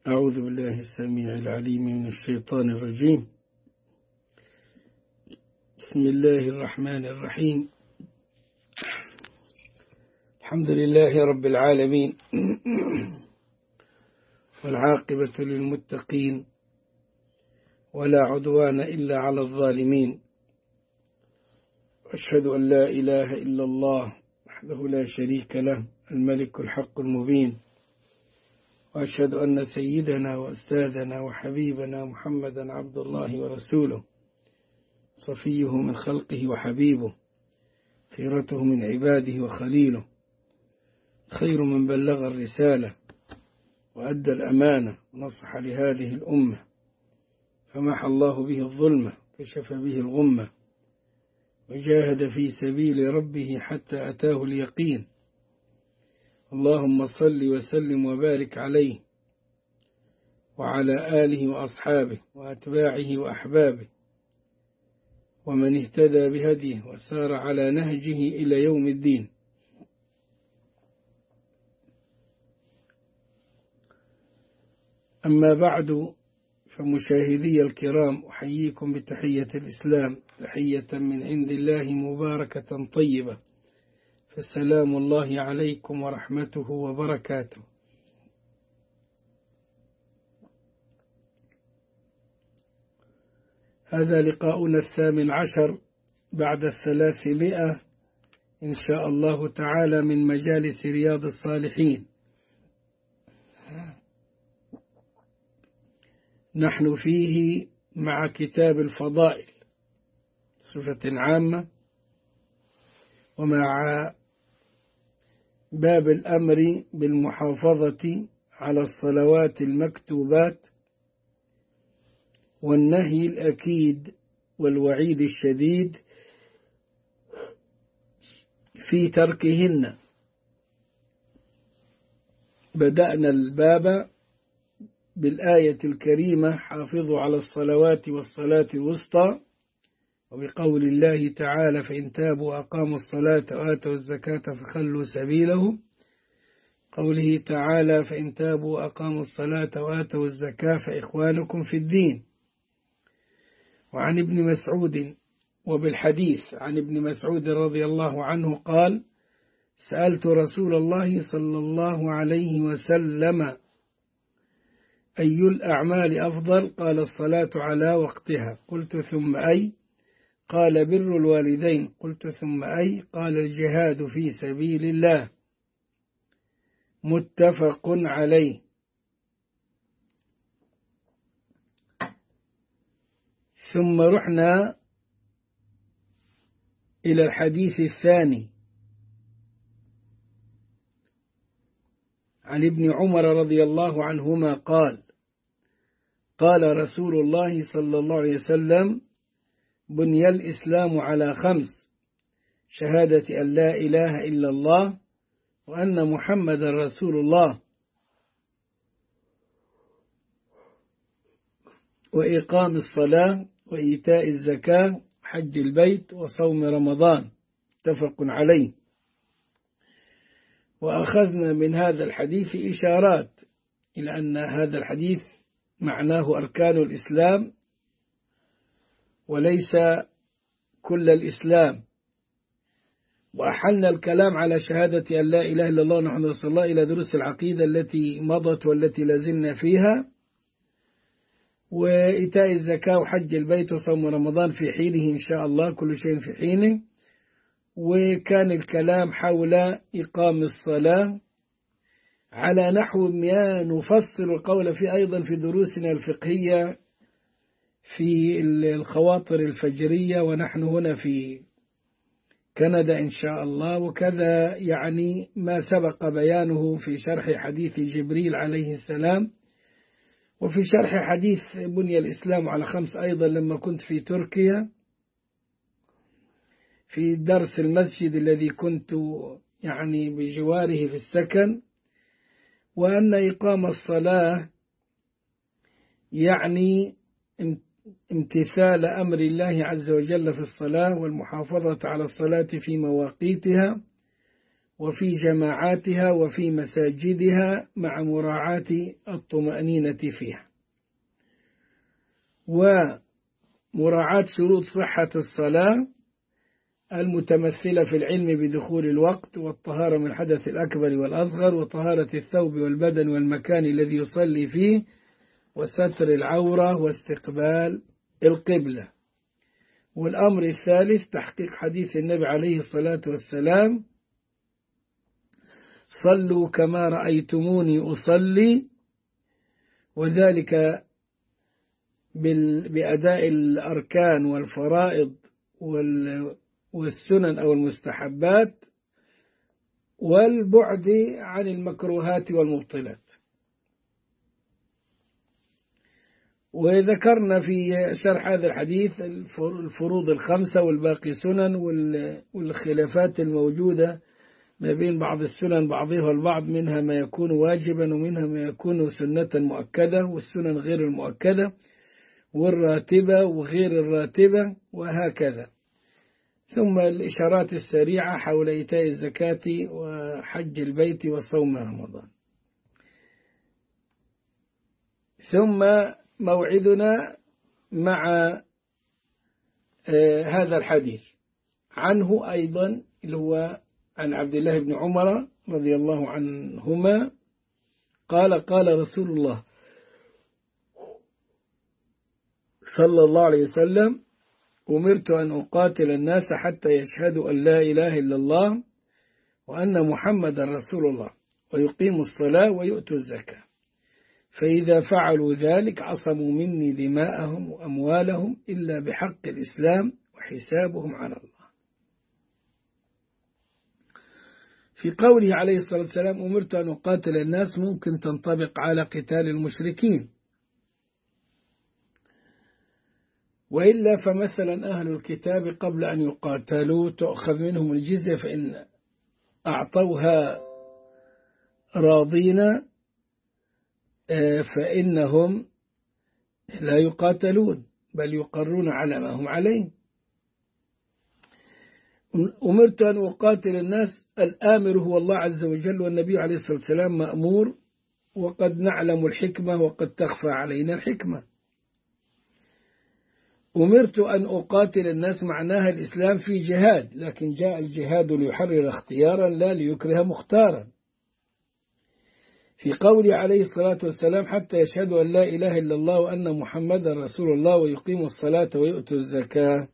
أعوذ بالله السميع العليم من الشيطان الرجيم. بسم الله الرحمن الرحيم. الحمد لله رب العالمين والعاقبة للمتقين ولا عدوان إلا على الظالمين، وأشهد أن لا إله إلا الله وحده لا شريك له الملك الحق المبين، وأشهد أن سيدنا وأستاذنا وحبيبنا محمدا عبد الله ورسوله، صفيه من خلقه وحبيبه، خيرته من عباده وخليله، خير من بلغ الرسالة وأدى الأمانة ونصح لهذه الأمة، فمحى الله به الظلمة كشف به الغمة، وجاهد في سبيل ربه حتى أتاه اليقين. اللهم صل وسلم وبارك عليه وعلى آله وأصحابه وأتباعه وأحبابه ومن اهتدى بهديه وسار على نهجه إلى يوم الدين. أما بعد، فمشاهدي الكرام، أحييكم بتحية الإسلام، تحية من عند الله مباركة طيبة، فالسلام الله عليكم ورحمته وبركاته. هذا لقاؤنا 18 بعد 300 إن شاء الله تعالى من مجالس رياض الصالحين. نحن فيه مع كتاب الفضائل صفة عامة، ومع باب الأمر بالمحافظة على الصلوات المكتوبات، والنهي الأكيد والوعيد الشديد في تركهن. بدأنا الباب بالآية الكريمة: حافظوا على الصلوات والصلاة الوسطى، وبقول الله تعالى: فإن تابوا وأقاموا الصلاة وآتوا الزكاة فخلوا سبيلهم. قوله تعالى: فإن تابوا وأقاموا الصلاة وآتوا الزكاة فإخوانكم في الدين. وعن ابن مسعود، وبالحديث عن ابن مسعود رضي الله عنه قال: سألت رسول الله صلى الله عليه وسلم: أي الأعمال أفضل؟ قال: الصلاة على وقتها. قلت: ثم أي؟ قال: بر الوالدين. قلت: ثم أي؟ قال: الجهاد في سبيل الله. متفق عليه. ثم رحنا إلى الحديث الثاني عن ابن عمر رضي الله عنهما قال: قال رسول الله صلى الله عليه وسلم: بني الإسلام على 5: شهادة أن لا إله إلا الله وأن محمد رسول الله، وإقام الصلاة وإيتاء الزكاة وحج البيت وصوم رمضان. متفق عليه. وأخذنا من هذا الحديث إشارات إلى أن هذا الحديث معناه أركان الإسلام وليس كل الإسلام. وأحلنا الكلام على شهادة أن لا إله إلا الله محمد رسول الله إلى دروس العقيدة التي مضت والتي لازلنا فيها، وإيتاء الزكاة وحج البيت وصوم رمضان في حينه إن شاء الله، كل شيء في حينه. وكان الكلام حول إقام الصلاة على نحو ما نفصل القول فيه أيضا في دروسنا الفقهية في الخواطر الفجرية، ونحن هنا في كندا إن شاء الله. وكذا يعني ما سبق بيانه في شرح حديث جبريل عليه السلام، وفي شرح حديث بني الإسلام على 5 أيضا لما كنت في تركيا في درس المسجد الذي كنت يعني بجواره في السكن. وأن إقام الصلاة يعني امتثال أمر الله عز وجل في الصلاة، والمحافظة على الصلاة في مواقيتها، وفي جماعاتها وفي مساجدها مع مراعاة الطمأنينة فيها، ومراعاة شروط صحة الصلاة المتمثلة في العلم بدخول الوقت، والطهارة من الحدث الأكبر والأصغر، وطهارة الثوب والبدن والمكان الذي يصلي فيه، وستر العورة، واستقبال القبلة. والأمر الثالث تحقيق حديث النبي عليه الصلاة والسلام: صلوا كما رأيتموني أصلي، وذلك بأداء الأركان والفرائض والسنن أو المستحبات، والبعد عن المكروهات والمبطلات. وذكرنا في شرح هذا الحديث الفروض الخمسة والباقي سنن، والخلافات الموجودة ما بين بعض السنن بعضها البعض، منها ما يكون واجبا ومنها ما يكون سنة مؤكدة، والسنن غير المؤكدة، والراتبة وغير الراتبة، وهكذا. ثم الإشارات السريعة حول إيتاء الزكاة وحج البيت وصوم رمضان. ثم موعدنا مع هذا الحديث عنه أيضا، اللي هو عن عبد الله بن عمر رضي الله عنهما قال: قال رسول الله صلى الله عليه وسلم: أمرت أن أقاتل الناس حتى يشهدوا أن لا إله إلا الله وأن محمد رسول الله ويقيموا الصلاة ويؤتوا الزكاة، فإذا فعلوا ذلك عصموا مني دماءهم وأموالهم إلا بحق الإسلام وحسابهم على الله. في قوله عليه الصلاة والسلام: أمرت أن أقاتل الناس، ممكن تنطبق على قتال المشركين، وإلا فمثلا أهل الكتاب قبل أن يقاتلوا تؤخذ منهم الجزية، فإن أعطوها راضين فإنهم لا يقاتلون بل يقرون على ما هم عليه. أمرت أن أقاتل الناس، الآمر هو الله عز وجل، والنبي عليه الصلاة والسلام مأمور، وقد نعلم الحكمة وقد تخفى علينا الحكمة. أمرت أن أقاتل الناس معناها الإسلام في جهاد، لكن جاء الجهاد ليحرر اختيارا لا ليكره مختارا. في قوله عليه الصلاة والسلام: حتى يشهدوا أن لا إله إلا الله وأن محمدا رسول الله ويقيموا الصلاة ويؤتوا الزكاة.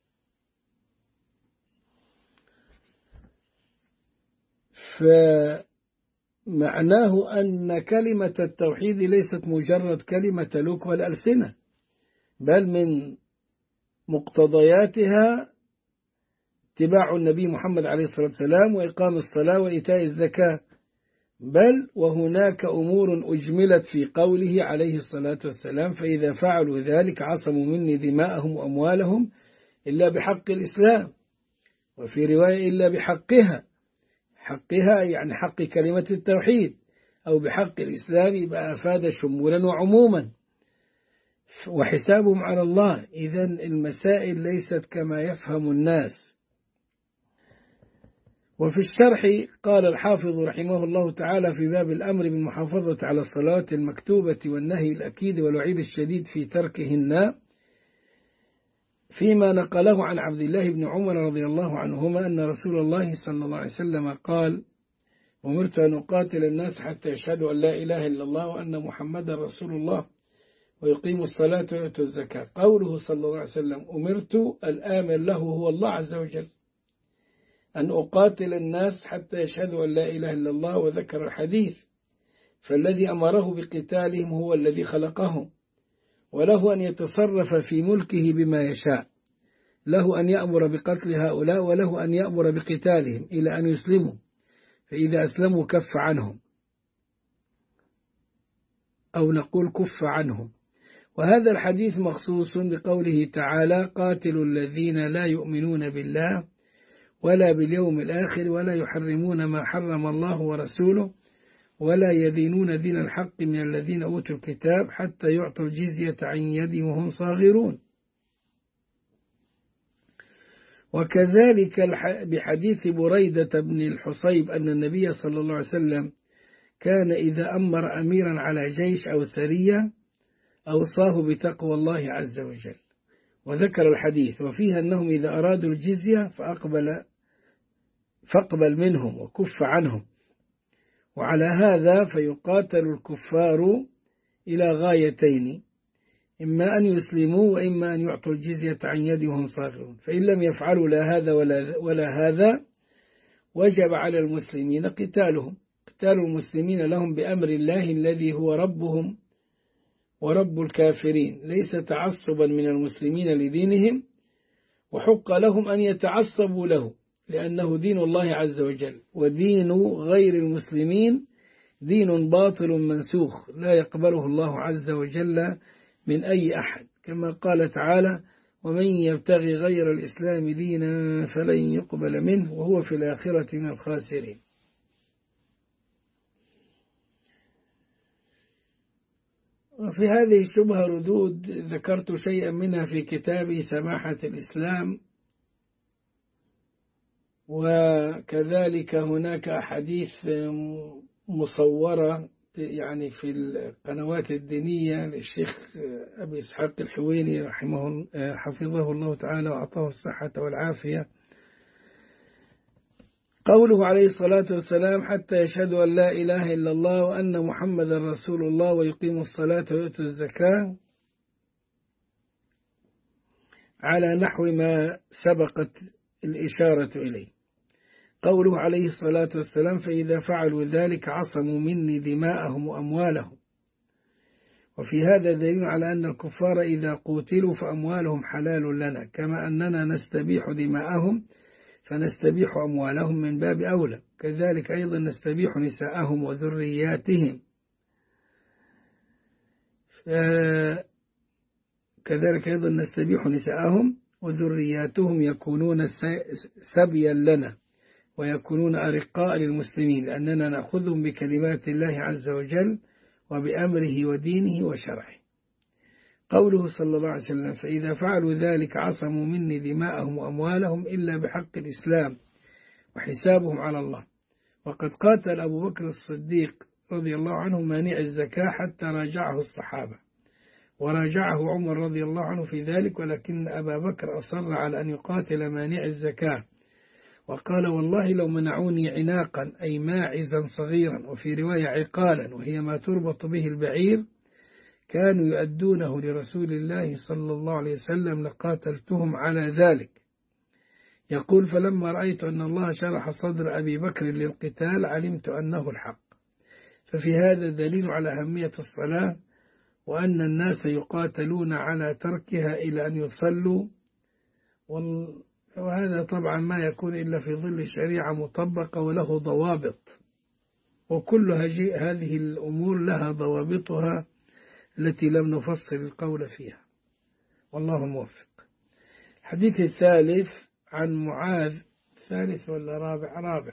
فمعناه أن كلمة التوحيد ليست مجرد كلمة تلوك والألسنة، بل من مقتضياتها اتباع النبي محمد عليه الصلاة والسلام وإقام الصلاة وإيتاء الزكاة، بل وهناك أمور أجملت في قوله عليه الصلاة والسلام: فإذا فعلوا ذلك عصموا مني دماءهم وأموالهم إلا بحق الإسلام، وفي رواية إلا بحقها، حقها يعني حق كلمة التوحيد، أو بحق الإسلام يبقى أفاد شمولا وعموما، وحسابهم على الله. إذن المسائل ليست كما يفهم الناس. وفي الشرح قال الحافظ رحمه الله تعالى في باب الأمر بالمحافظة على الصلاة المكتوبة والنهي الأكيد والوعيد الشديد في تركهن، فيما نقله عن عبد الله بن عمر رضي الله عنهما أن رسول الله صلى الله عليه وسلم قال: أمرت أن أقاتل الناس حتى يشهدوا أن لا إله إلا الله وأن محمدا رسول الله ويقيموا الصلاة ويؤتوا الزكاة. قوله صلى الله عليه وسلم أمرت، الآمر له هو الله عز وجل، أن أقاتل الناس حتى يشهدوا أن لا إله إلا الله، وذكر الحديث: فالذي أمره بقتالهم هو الذي خلقهم، وله أن يتصرف في ملكه بما يشاء، له أن يأمر بقتل هؤلاء وله أن يأمر بقتالهم إلى أن يسلموا، فإذا أسلموا كف عنهم، أو نقول كف عنهم. وهذا الحديث مخصوص بقوله تعالى: قاتلوا الذين لا يؤمنون بالله ولا باليوم الآخر ولا يحرمون ما حرم الله ورسوله ولا يدينون دين الحق من الذين أوتوا الكتاب حتى يعطوا الجزية عن يد وهم صاغرون. وكذلك بحديث بريدة بن الحصيب أن النبي صلى الله عليه وسلم كان إذا أمر أميرا على جيش أو سرية أوصاه بتقوى الله عز وجل، وذكر الحديث وفيها أنهم إذا أرادوا الجزية فاقبل منهم وكف عنهم، وعلى هذا فيقاتل الكفار إلى غايتين: إما أن يسلموا وإما أن يعطوا الجزية عن يد وهم صاغرون، فإن لم يفعلوا لا هذا ولا هذا وجب على المسلمين قتالهم. قتال المسلمين لهم بأمر الله الذي هو ربهم ورب الكافرين، ليس تعصبا من المسلمين لدينهم، وحق لهم أن يتعصبوا له لأنه دين الله عز وجل، ودين غير المسلمين دين باطل منسوخ لا يقبله الله عز وجل من أي أحد، كما قال تعالى: ومن يبتغي غير الإسلام دينا فلن يقبل منه وهو في الآخرة من الخاسرين. وفي هذه الشبهة ردود ذكرت شيئا منها في كتابي سماحة الإسلام، وكذلك هناك أحاديث مصورة يعني في القنوات الدينية للشيخ أبي إسحاق الحويني حفظه الله تعالى وأعطاه الصحة والعافية، قوله عليه الصلاة والسلام: حتى يشهدوا أن لا إله إلا الله وأن محمدا رسول الله ويقيموا الصلاة ويؤتوا الزكاة، على نحو ما سبقت الإشارة إليه. قوله عليه الصلاة والسلام: فإذا فعلوا ذلك عصموا مني دماءهم وأموالهم. وفي هذا دليل على أن الكفار إذا قتلوا فأموالهم حلال لنا، كما أننا نستبيح دماءهم فنستبيح أموالهم من باب أولى، كذلك أيضا نستبيح نساءهم وذرياتهم، وذرياتهم يكونون سبيا لنا ويكونون أرقاء للمسلمين، لأننا نأخذهم بكلمات الله عز وجل وبأمره ودينه وشرعه. قوله صلى الله عليه وسلم: فإذا فعلوا ذلك عصموا مني دماءهم وأموالهم إلا بحق الإسلام وحسابهم على الله. وقد قاتل أبو بكر الصديق رضي الله عنه مانع الزكاة حتى راجعه الصحابة، وراجعه عمر رضي الله عنه في ذلك، ولكن أبا بكر أصر على أن يقاتل مانع الزكاة، وقال: والله لو منعوني عناقا أي ماعزا صغيرا، وفي رواية عقالا وهي ما تربط به البعير، كانوا يؤدونه لرسول الله صلى الله عليه وسلم لقاتلتهم على ذلك. يقول: فلما رأيت أن الله شرح صدر أبي بكر للقتال علمت أنه الحق. ففي هذا دليل على أهمية الصلاة، وأن الناس يقاتلون على تركها إلى أن يصلوا، وهذا طبعا ما يكون إلا في ظل شريعة مطبقة وله ضوابط، وكل هذه الأمور لها ضوابطها التي لم نفصل القول فيها، والله موفق. الحديث الثالث عن معاذ، ثالث ولا رابع؟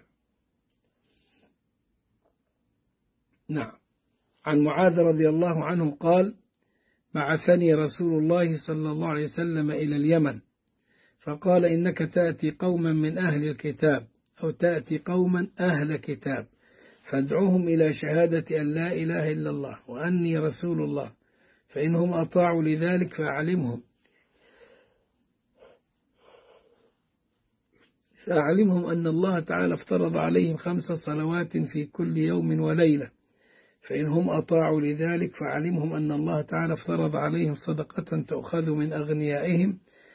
نعم، عن معاذ رضي الله عنه قال: بعثني رسول الله صلى الله عليه وسلم إلى اليمن، فقال: إنك تأتي قوما من أهل الكتاب أو تأتي قوما أهل كتاب، فادعوهم إلى شهادة أن لا إله إلا الله وأني رسول الله، فإنهم أطاعوا لذلك فأعلمهم أن الله تعالى افترض عليهم 5 صلوات في كل يوم وليلة، فإنهم أطاعوا لذلك فأعلمهم أن الله تعالى افترض عليهم صدقة تؤخذ من أغنيائهم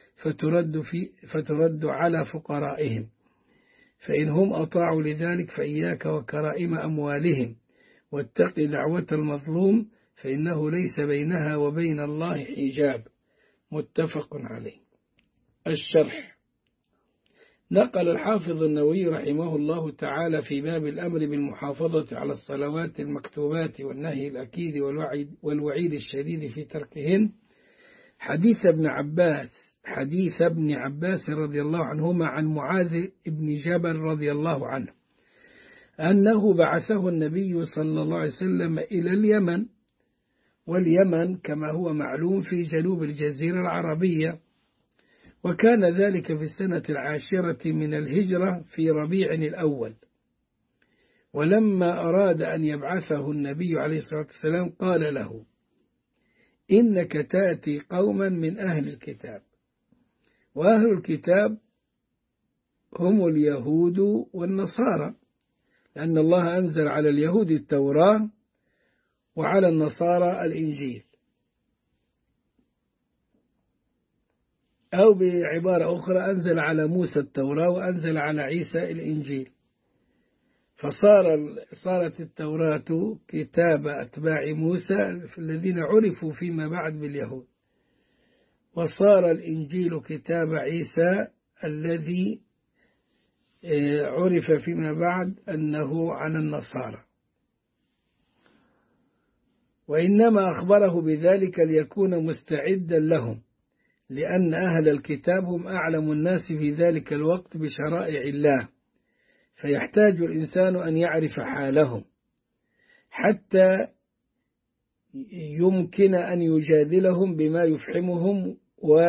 فترد على فقرائهم، فإنهم أطاعوا لذلك فإياك وكرائم أموالهم، واتق دعوة المظلوم فإنه ليس بينها وبين الله حجاب. متفق عليه. الشرح: نقل الحافظ النووي رحمه الله تعالى في باب الأمر بالمحافظة على الصلوات المكتوبات والنهي الأكيد والوعيد الشديد في تركهن حديث ابن عباس رضي الله عنهما عن معاذ بن جبل رضي الله عنه أنه بعثه النبي صلى الله عليه وسلم إلى اليمن، واليمن كما هو معلوم في جنوب الجزيرة العربية، وكان ذلك في السنة 10 من الهجرة في ربيع الأول. ولما أراد أن يبعثه النبي عليه الصلاة والسلام قال له: إنك تأتي قوما من أهل الكتاب، وأهل الكتاب هم اليهود والنصارى، لأن الله أنزل على اليهود التوراة وعلى النصارى الإنجيل، أو بعبارة أخرى أنزل على موسى التوراة وأنزل على عيسى الإنجيل. فصارت التوراة كتاب أتباع موسى الذين عرفوا فيما بعد باليهود، وصار الإنجيل كتاب عيسى الذي عرف فيما بعد أنه عن النصارى. وإنما أخبره بذلك ليكون مستعدا لهم، لأن أهل الكتاب هم أعلم الناس في ذلك الوقت بشرائع الله، فيحتاج الإنسان أن يعرف حالهم حتى يمكن أن يجادلهم بما يفحمهم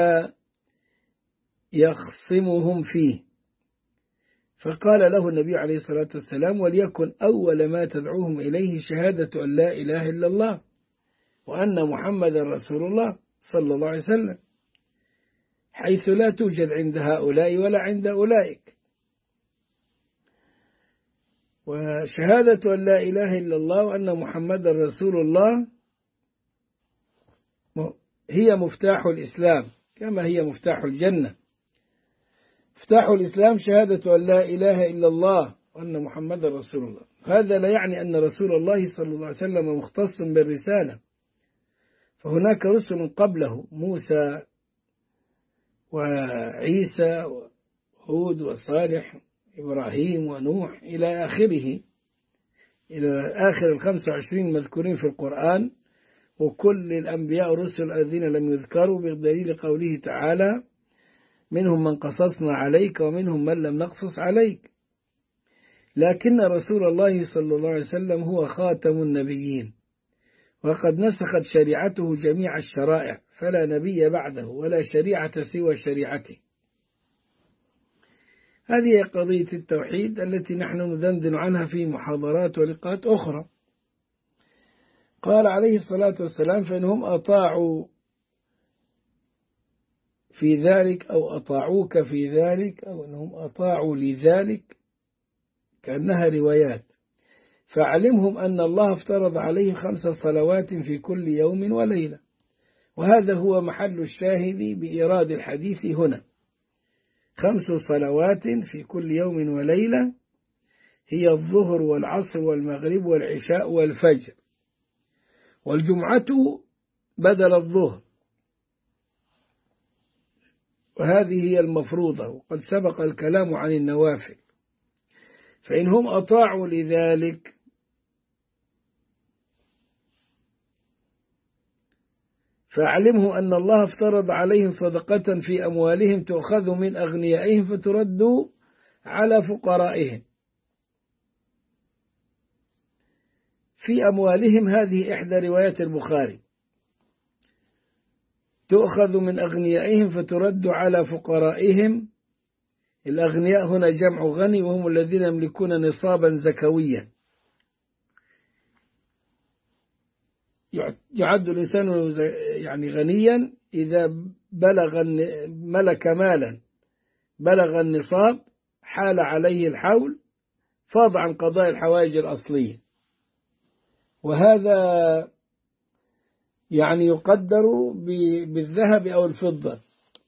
ويخصمهم فيه. فقال له النبي عليه الصلاة والسلام: وليكن أول ما تدعوهم إليه شهادة أن لا إله إلا الله وأن محمد رسول الله صلى الله عليه وسلم، حيث لا توجد عند هؤلاء ولا عند أولئك. وشهادة أن لا إله إلا الله وأن محمد رسول الله هي مفتاح الإسلام كما هي مفتاح الجنة. مفتاح الإسلام شهادة أن لا إله إلا الله وأن محمد رسول الله. هذا لا يعني أن رسول الله صلى الله عليه وسلم مختص بالرسالة، فهناك رسل قبله: موسى وعيسى وهود وصالح إبراهيم ونوح إلى آخره، إلى آخر 25 مذكورين في القرآن. وكل الأنبياء والرسل الذين لم يذكروا بدليل قوله تعالى: منهم من قصصنا عليك ومنهم من لم نقصص عليك. لكن رسول الله صلى الله عليه وسلم هو خاتم النبيين، وقد نسخت شريعته جميع الشرائع، فلا نبي بعده ولا شريعة سوى شريعته. هذه قضية التوحيد التي نحن ندندن عنها في محاضرات ولقاءات أخرى. قال عليه الصلاة والسلام: فإنهم أطاعوا في ذلك أو أطاعوك في ذلك أو أنهم أطاعوا لذلك، كأنها روايات، فعلمهم أن الله افترض عليه 5 صلوات في كل يوم وليلة. وهذا هو محل الشاهد بإيراد الحديث هنا: 5 صلوات في كل يوم وليلة هي الظهر والعصر والمغرب والعشاء والفجر، والجمعة بدل الظهر، وهذه هي المفروضة، وقد سبق الكلام عن النوافل. فإنهم أطاعوا لذلك فأعلمه أن الله افترض عليهم صدقة في أموالهم تؤخذ من أغنيائهم فترد على فقرائهم. في أموالهم هذه إحدى روايات البخاري: تؤخذ من أغنيائهم فترد على فقرائهم. الأغنياء هنا جمع غني، وهم الذين يملكون نصابا زكويا. يعد الإنسان يعني غنيا إذا ملك مالا بلغ النصاب، حال عليه الحول، فاض عن قضاء الحوائج الأصلية. وهذا يعني يقدر بالذهب أو الفضة: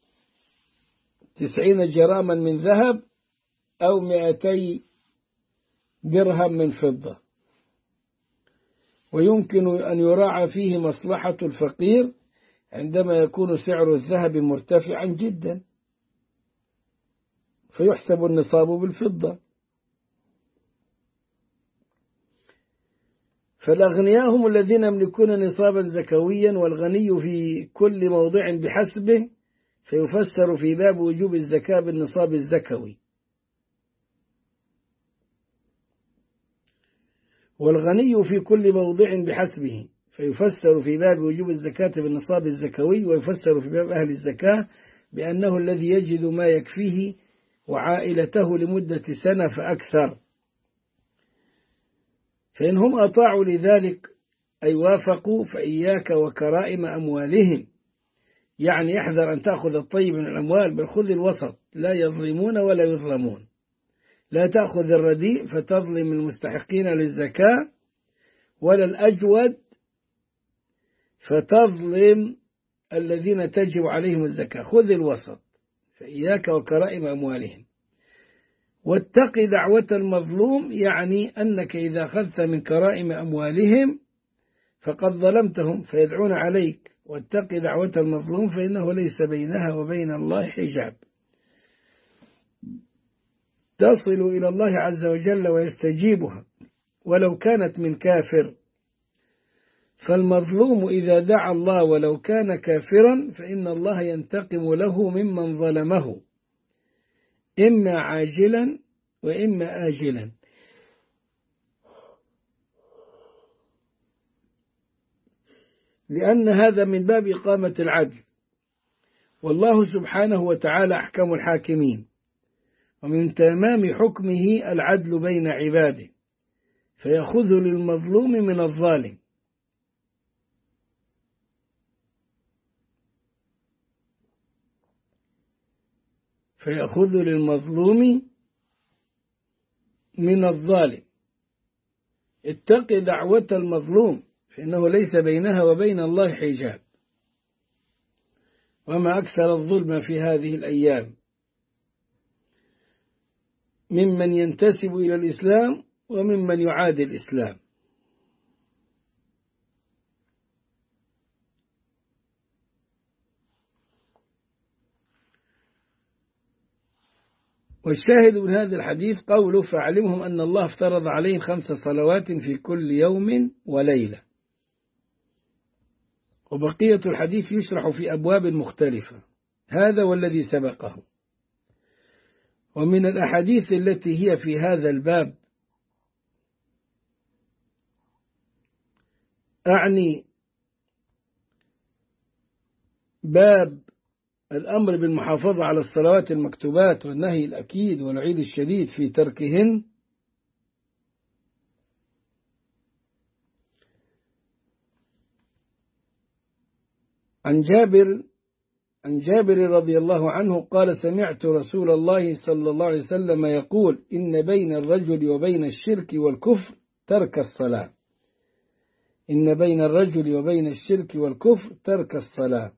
90 جراما من ذهب أو 200 درهم من فضة. ويمكن أن يراعى فيه مصلحة الفقير عندما يكون سعر الذهب مرتفعا جدا، فيحسب النصاب بالفضة. فالأغنياء هم الذين يملكون نصابا زكويا، والغني في كل موضع بحسبه، فيفسر في باب وجوب الزكاة بالنصاب الزكوي. والغني في كل موضع بحسبه، فيفسر في باب وجوب الزكاة بالنصاب الزكوي، ويفسر في باب أهل الزكاة بأنه الذي يجد ما يكفيه وعائلته لمدة سنة فأكثر. فإن هم أطاعوا لذلك أي وافقوا فإياك وكرائم أموالهم، يعني احذر أن تأخذ الطيب من الأموال، بل خذ الوسط، لا يظلمون ولا يظلمون. لا تأخذ الرديء فتظلم المستحقين للزكاة، ولا الأجود فتظلم الذين تجب عليهم الزكاة. خذ الوسط، فإياك وكرائم أموالهم. واتق دعوة المظلوم، يعني أنك إذا أخذت من كرائم أموالهم فقد ظلمتهم فيدعون عليك. واتق دعوة المظلوم فإنه ليس بينها وبين الله حجاب، تصل إلى الله عز وجل ويستجيبها ولو كانت من كافر. فالمظلوم إذا دعا الله ولو كان كافرا فإن الله ينتقم له ممن ظلمه، إما عاجلا وإما آجلا. لأن هذا من باب إقامة العدل، والله سبحانه وتعالى أحكم الحاكمين، ومن تمام حكمه العدل بين عباده، فيأخذ للمظلوم من الظالم. فيأخذ للمظلوم من الظالم. اتق دعوة المظلوم فإنه ليس بينها وبين الله حجاب. وما أكثر الظلم في هذه الأيام ممن ينتسب إلى الإسلام وممن يعادي الإسلام. والشاهد من هذا الحديث قوله فاعلمهم أن الله افترض عليهم 5 صلوات في كل يوم وليلة. وبقية الحديث يشرح في أبواب مختلفة، هذا والذي سبقه. ومن الأحاديث التي هي في هذا الباب أعني باب الأمر بالمحافظة على الصلوات المكتوبات والنهي الأكيد والوعيد الشديد في تركهن. عن جابر رضي الله عنه قال سمعت رسول الله صلى الله عليه وسلم يقول إن بين الرجل وبين الشرك والكفر ترك الصلاة. إن بين الرجل وبين الشرك والكفر ترك الصلاة،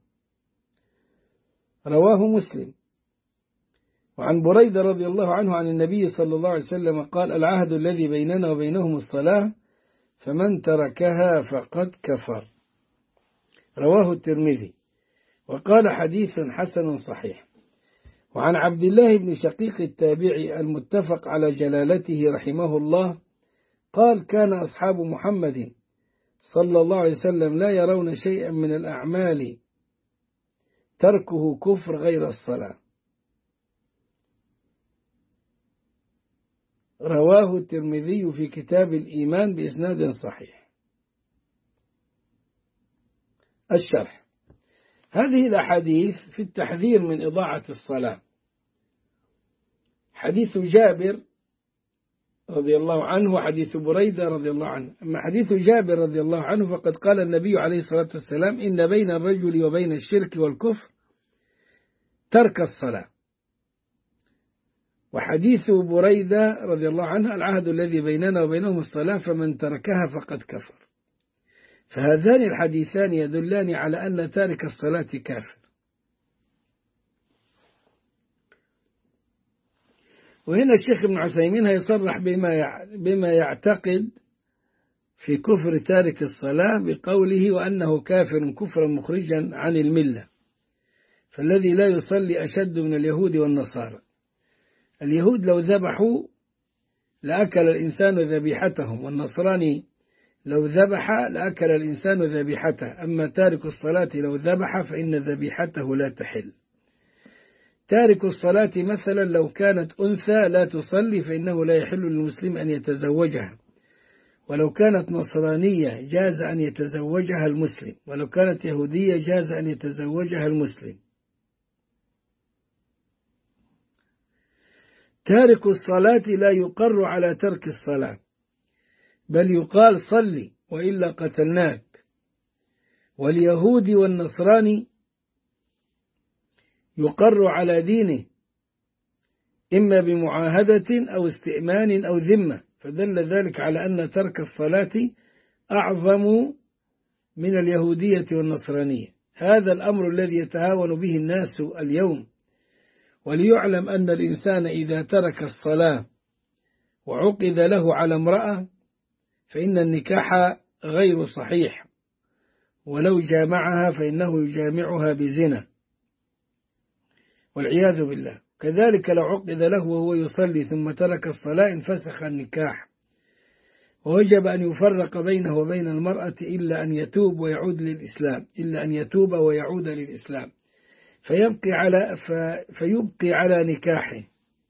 رواه مسلم. وعن بريدة رضي الله عنه عن النبي صلى الله عليه وسلم قال العهد الذي بيننا وبينهم الصلاة فمن تركها فقد كفر، رواه الترمذي. وقال حديث حسن صحيح. وعن عبد الله بن شقيق التابعي المتفق على جلالته رحمه الله قال كان أصحاب محمد صلى الله عليه وسلم لا يرون شيئا من الأعمال تركه كفر غير الصلاة، رواه الترمذي في كتاب الإيمان بإسناد صحيح. الشرح. هذه الأحاديث في التحذير من إضاعة الصلاة. حديث جابر رضي الله عنه وحديث بريدة رضي الله عنه. أما حديث جابر رضي الله عنه فقد قال النبي عليه الصلاة والسلام إن بين الرجل وبين الشرك والكفر ترك الصلاة. وحديث بريدة رضي الله عنه العهد الذي بيننا وبينهم الصلاة فمن تركها فقد كفر. فهذان الحديثان يدلان على أن تارك الصلاة كافر. وهنا الشيخ ابن عثيمين هيصرح بما يعتقد في كفر تارك الصلاة بقوله وأنه كافر كفرا مخرجا عن الملة. فالذي لا يصلي أشد من اليهود والنصارى. اليهود لو ذبحوا لأكل الإنسان ذبيحتهم، والنصراني لو ذبح لأكل الإنسان ذبيحته. أما تارك الصلاة لو ذبح فإن ذبيحته لا تحل. تارك الصلاة مثلا لو كانت أنثى لا تصلي فإنه لا يحل للمسلم أن يتزوجها، ولو كانت نصرانية جاز أن يتزوجها المسلم، ولو كانت يهودية جاز أن يتزوجها المسلم. تارك الصلاة لا يقر على ترك الصلاة، بل يقال صلي وإلا قتلناك. واليهود والنصراني يقر على دينه إما بمعاهدة أو استئمان أو ذمة، فدل ذلك على أن ترك الصلاة أعظم من اليهودية والنصرانية. هذا الأمر الذي يتهاون به الناس اليوم. وليعلم أن الإنسان إذا ترك الصلاة وعقد له على امرأة فإن النكاح غير صحيح، ولو جامعها فإنه يجامعها بزنا والعياذ بالله. كذلك لو عقد له وهو يصلي ثم ترك الصلاة انفسخ النكاح، ووجب أن يفرق بينه وبين المرأة إلا أن يتوب ويعود للإسلام فيبقي على نكاحه.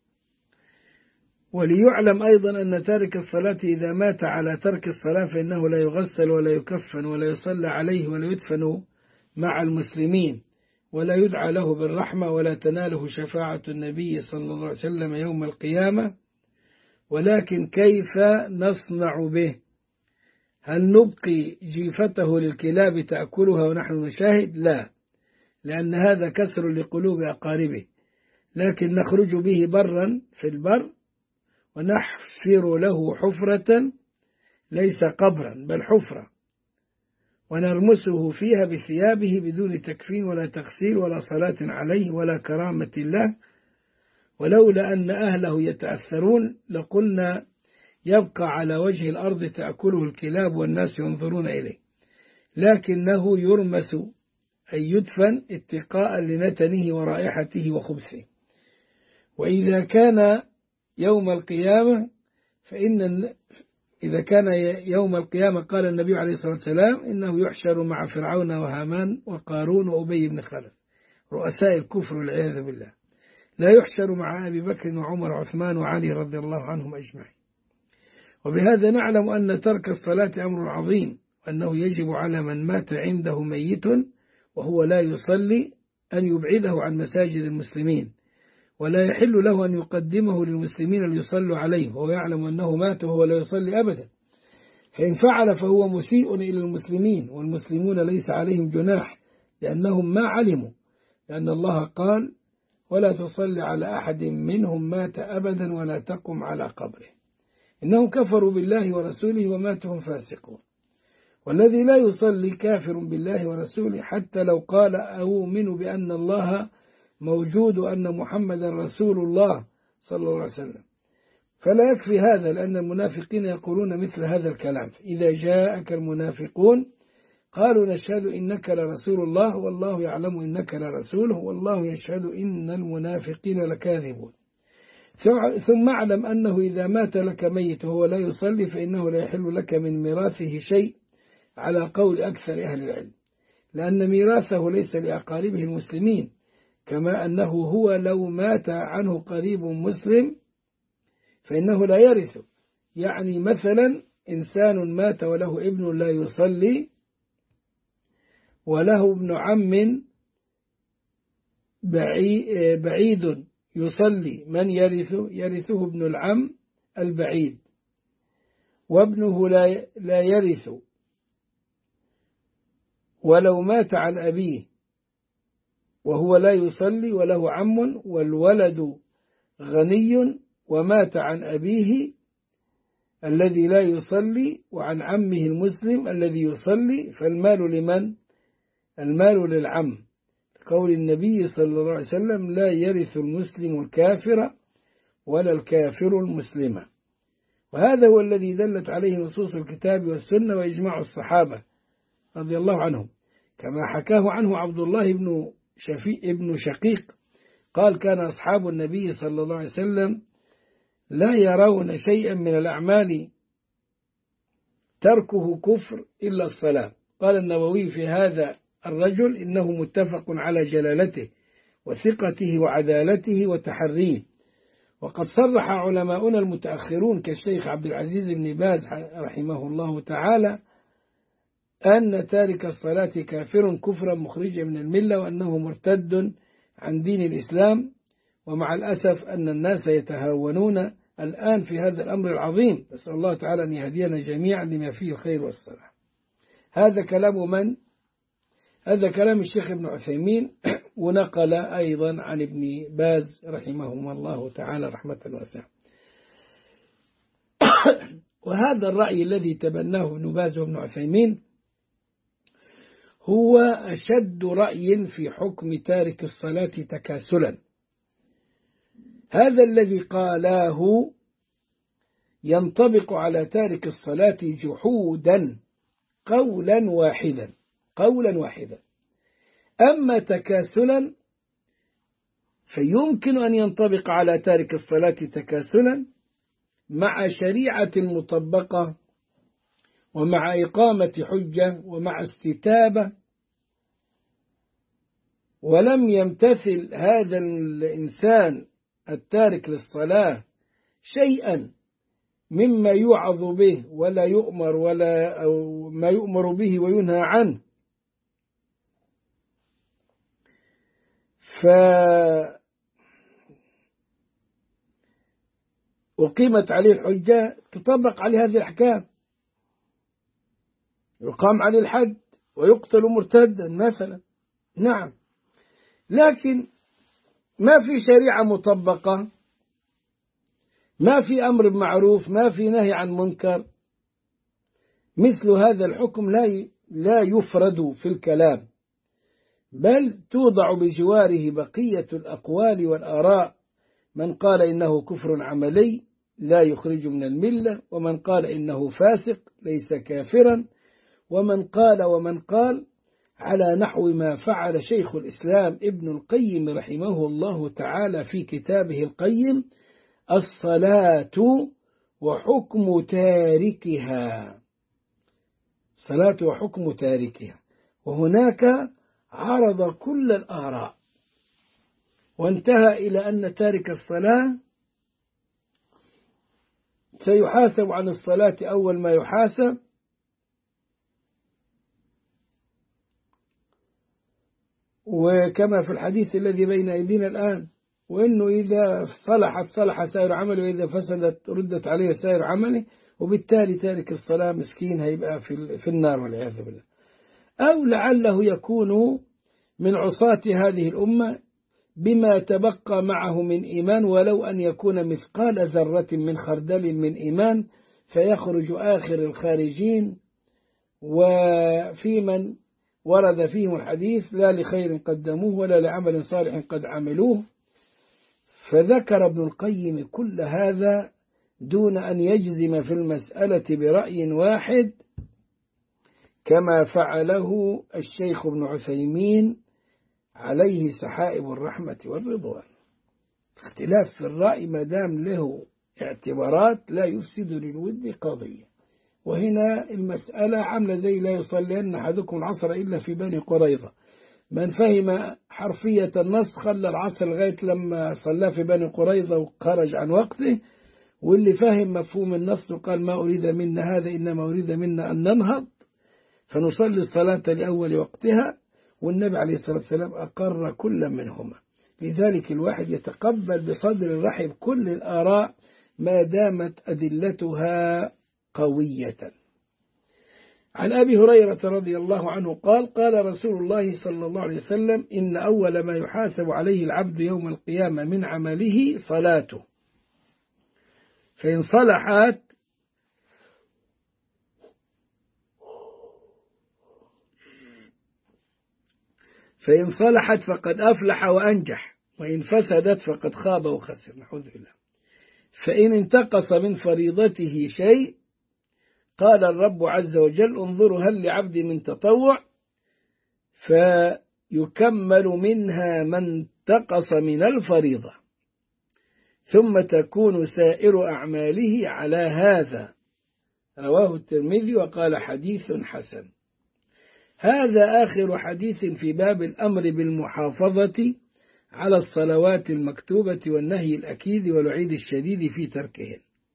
وليعلم أيضا أن تارك الصلاة إذا مات على ترك الصلاة فإنه لا يغسل ولا يكفن ولا يصلى عليه ولا يدفن مع المسلمين ولا يدعى له بالرحمة ولا تناله شفاعة النبي صلى الله عليه وسلم يوم القيامة. ولكن كيف نصنع به؟ هل نبقي جيفته للكلاب تأكلها ونحن نشاهد؟ لا، لأن هذا كسر لقلوب أقاربه، لكن نخرج به برا في البر ونحفر له حفرة ليس قبرا بل حفرة، ونرمسه فيها بثيابه بدون تكفين ولا تغسيل ولا صلاة عليه ولا كرامة له. ولولا أن أهله يتأثرون لقلنا يبقى على وجه الأرض تأكله الكلاب والناس ينظرون إليه، لكنه يرمس أي يدفن اتقاء لنتنه ورائحته وخبثه. وإذا كان يوم القيامة إذا كان يوم القيامة قال النبي عليه الصلاة والسلام إنه يحشر مع فرعون وهامان وقارون وأبي بن خلف رؤساء الكفر والعياذ بالله، لا يحشر مع أبي بكر وعمر وعثمان وعلي رضي الله عنهم أجمعين. وبهذا نعلم أن ترك الصلاة أمر عظيم، وأنه يجب على من مات عنده ميت وهو لا يصلي أن يبعده عن مساجد المسلمين، ولا يحل له أن يقدمه للمسلمين ليصلوا عليه وهو يعلم أنه مات وهو لا يصلي أبدا، فإن فعل فهو مسيء إلى المسلمين، والمسلمون ليس عليهم جناح لأنهم ما علموا، لأن الله قال ولا تصلي على أحد منهم مات أبدا ولا تقم على قبره، إنهم كفروا بالله ورسوله وماتوا هم فاسقون. والذي لا يصلي كافر بالله ورسوله حتى لو قال أؤمن بأن الله موجود وأن محمدا رسول الله صلى الله عليه وسلم. فلا يكفي هذا، لأن المنافقين يقولون مثل هذا الكلام. إذا جاءك المنافقون قالوا نشهد إنك لرسول الله والله يعلم إنك لرسوله والله يشهد إن المنافقين لكاذبون. ثم اعلم أنه إذا مات لك ميت وهو لا يصلي فإنه لا يحل لك من ميراثه شيء على قول أكثر أهل العلم، لأن ميراثه ليس لأقاربه المسلمين، كما أنه هو لو مات عنه قريب مسلم فإنه لا يرثه. يعني مثلا إنسان مات وله ابن لا يصلي وله ابن عم بعيد يصلي، من يرثه ابن العم البعيد، وابنه لا يرث ولو مات عن أبيه وهو لا يصلي وله عم والولد غني ومات عن أبيه الذي لا يصلي وعن عمه المسلم الذي يصلي، فالمال لمن؟ المال للعم، قول النبي صلى الله عليه وسلم لا يرث المسلم الكافر ولا الكافر المسلم. وهذا هو الذي دلت عليه نصوص الكتاب والسنة وإجماع الصحابة رضي الله عنهم، كما حكاه عنه عبد الله بن شقيق قال كان أصحاب النبي صلى الله عليه وسلم لا يرون شيئا من الأعمال تركه كفر إلا الصلاة. قال النووي في هذا الرجل إنه متفق على جلالته وثقته وعدالته وتحريه. وقد صرح علماؤنا المتأخرون كالشيخ عبد العزيز بن باز رحمه الله تعالى أن تارك الصلاة كافر كفرا مخرجا من الملة، وأنه مرتد عن دين الإسلام، ومع الأسف أن الناس يتهاونون الآن في هذا الأمر العظيم. نسأل الله تعالى أن يهدينا جميعا لما فيه الخير والصلاح. هذا كلام من؟ هذا كلام الشيخ ابن عثيمين، ونقل أيضا عن ابن باز رحمهما الله تعالى رحمة واسعة. وهذا الرأي الذي تبناه ابن باز وابن عثيمين هو أشد رأي في حكم تارك الصلاة تكاسلا. هذا الذي قالاه ينطبق على تارك الصلاة جحودا قولا واحدا. أما تكاسلا فيمكن أن ينطبق على تارك الصلاة تكاسلا مع شريعة مطبقة، ومع إقامة حجة، ومع استتابة. ولم يمتثل هذا الإنسان التارك للصلاة شيئا مما يوعظ به ولا يؤمر أو ما يؤمر به وينهى عنه، وقيمت عليه الحجة تطبق عليه هذه الأحكام، يقام عليه الحد ويقتل مرتدا مثلا. نعم، لكن ما في شريعة مطبقة، ما في أمر بمعروف، ما في نهي عن منكر. مثل هذا الحكم لا يفرد في الكلام، بل توضع بجواره بقية الأقوال والآراء. من قال إنه كفر عملي لا يخرج من الملة، ومن قال إنه فاسق ليس كافرا، ومن قال على نحو ما فعل شيخ الإسلام ابن القيم رحمه الله تعالى في كتابه القيم الصلاة وحكم تاركها. الصلاة وحكم تاركها، وهناك عرض كل الآراء وانتهى إلى أن تارك الصلاة سيحاسب عن الصلاة أول ما يحاسب، وكما في الحديث الذي بين أيدينا الآن، وإنه إذا صلح سائر عمله، وإذا فسدت ردت عليه سائر عمله، وبالتالي تارك الصلاة مسكين هيبقى في النار والعياذ بالله. أو لعله يكون من عصاة هذه الأمة بما تبقى معه من إيمان، ولو أن يكون مثقال ذرة من خردل من إيمان، فيخرج آخر الخارجين. وفي من ورد فيهم الحديث لا لخير قدموه ولا لعمل صالح قد عملوه. فذكر ابن القيم كل هذا دون أن يجزم في المسألة برأي واحد كما فعله الشيخ ابن عثيمين عليه سحائب الرحمة والرضوان. اختلاف في الرأي ما دام له اعتبارات لا يفسد للود قضية. وهنا المسألة عاملة زي لا يصلين أحدكم العصر إلا في بني قريظة. من فهم حرفية النص خلى العصر لغاية لما صلى في بني قريظة وخرج عن وقته، واللي فهم مفهوم النص وقال ما أريد منا هذا إنما أريد منا أن ننهض فنصلي الصلاة لأول وقتها. والنبي عليه الصلاة والسلام أقر كل منهما. لذلك الواحد يتقبل بصدر رحب كل الآراء ما دامت أدلتها قوية. عن أبي هريرة رضي الله عنه قال رسول الله صلى الله عليه وسلم إن أول ما يحاسب عليه العبد يوم القيامة من عمله صلاته، فإن صلحت فقد أفلح وأنجح، وإن فسدت فقد خاب وخسر. نعوذ بالله. فإن انتقص من فريضته شيء قال الرب عز وجل انظروا هل لعبد من تطوع فيكمل منها ما انتقص من الفريضة، ثم تكون سائر أعماله على هذا. رواه الترمذي وقال حديث حسن. هذا آخر حديث في باب الأمر بالمحافظة على الصلوات المكتوبة والنهي الأكيد والوعيد الشديد في تركهن.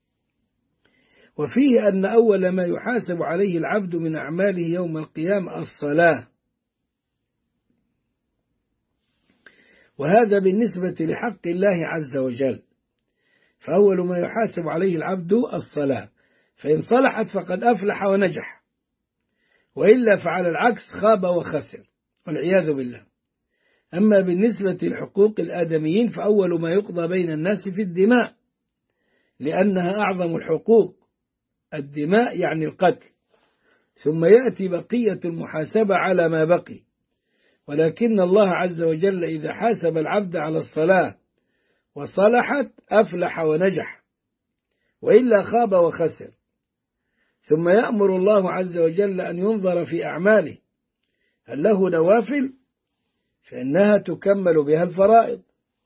وفيه أن أول ما يحاسب عليه العبد من أعماله يوم القيامة الصلاة، وهذا بالنسبة لحق الله عز وجل، فأول ما يحاسب عليه العبد الصلاة، فإن صلحت فقد أفلح ونجح، وإلا فعلى العكس خاب وخسر والعياذ بالله. أما بالنسبة لحقوق الآدميين فأول ما يقضى بين الناس في الدماء، لأنها أعظم الحقوق، الدماء يعني القتل، ثم يأتي بقية المحاسبة على ما بقي. ولكن الله عز وجل إذا حاسب العبد على الصلاة وصلحت أفلح ونجح، وإلا خاب وخسر. ثم يأمر الله عز وجل أن ينظر في أعماله، هل له نوافل؟ فإنها تكمل بها الفرائض.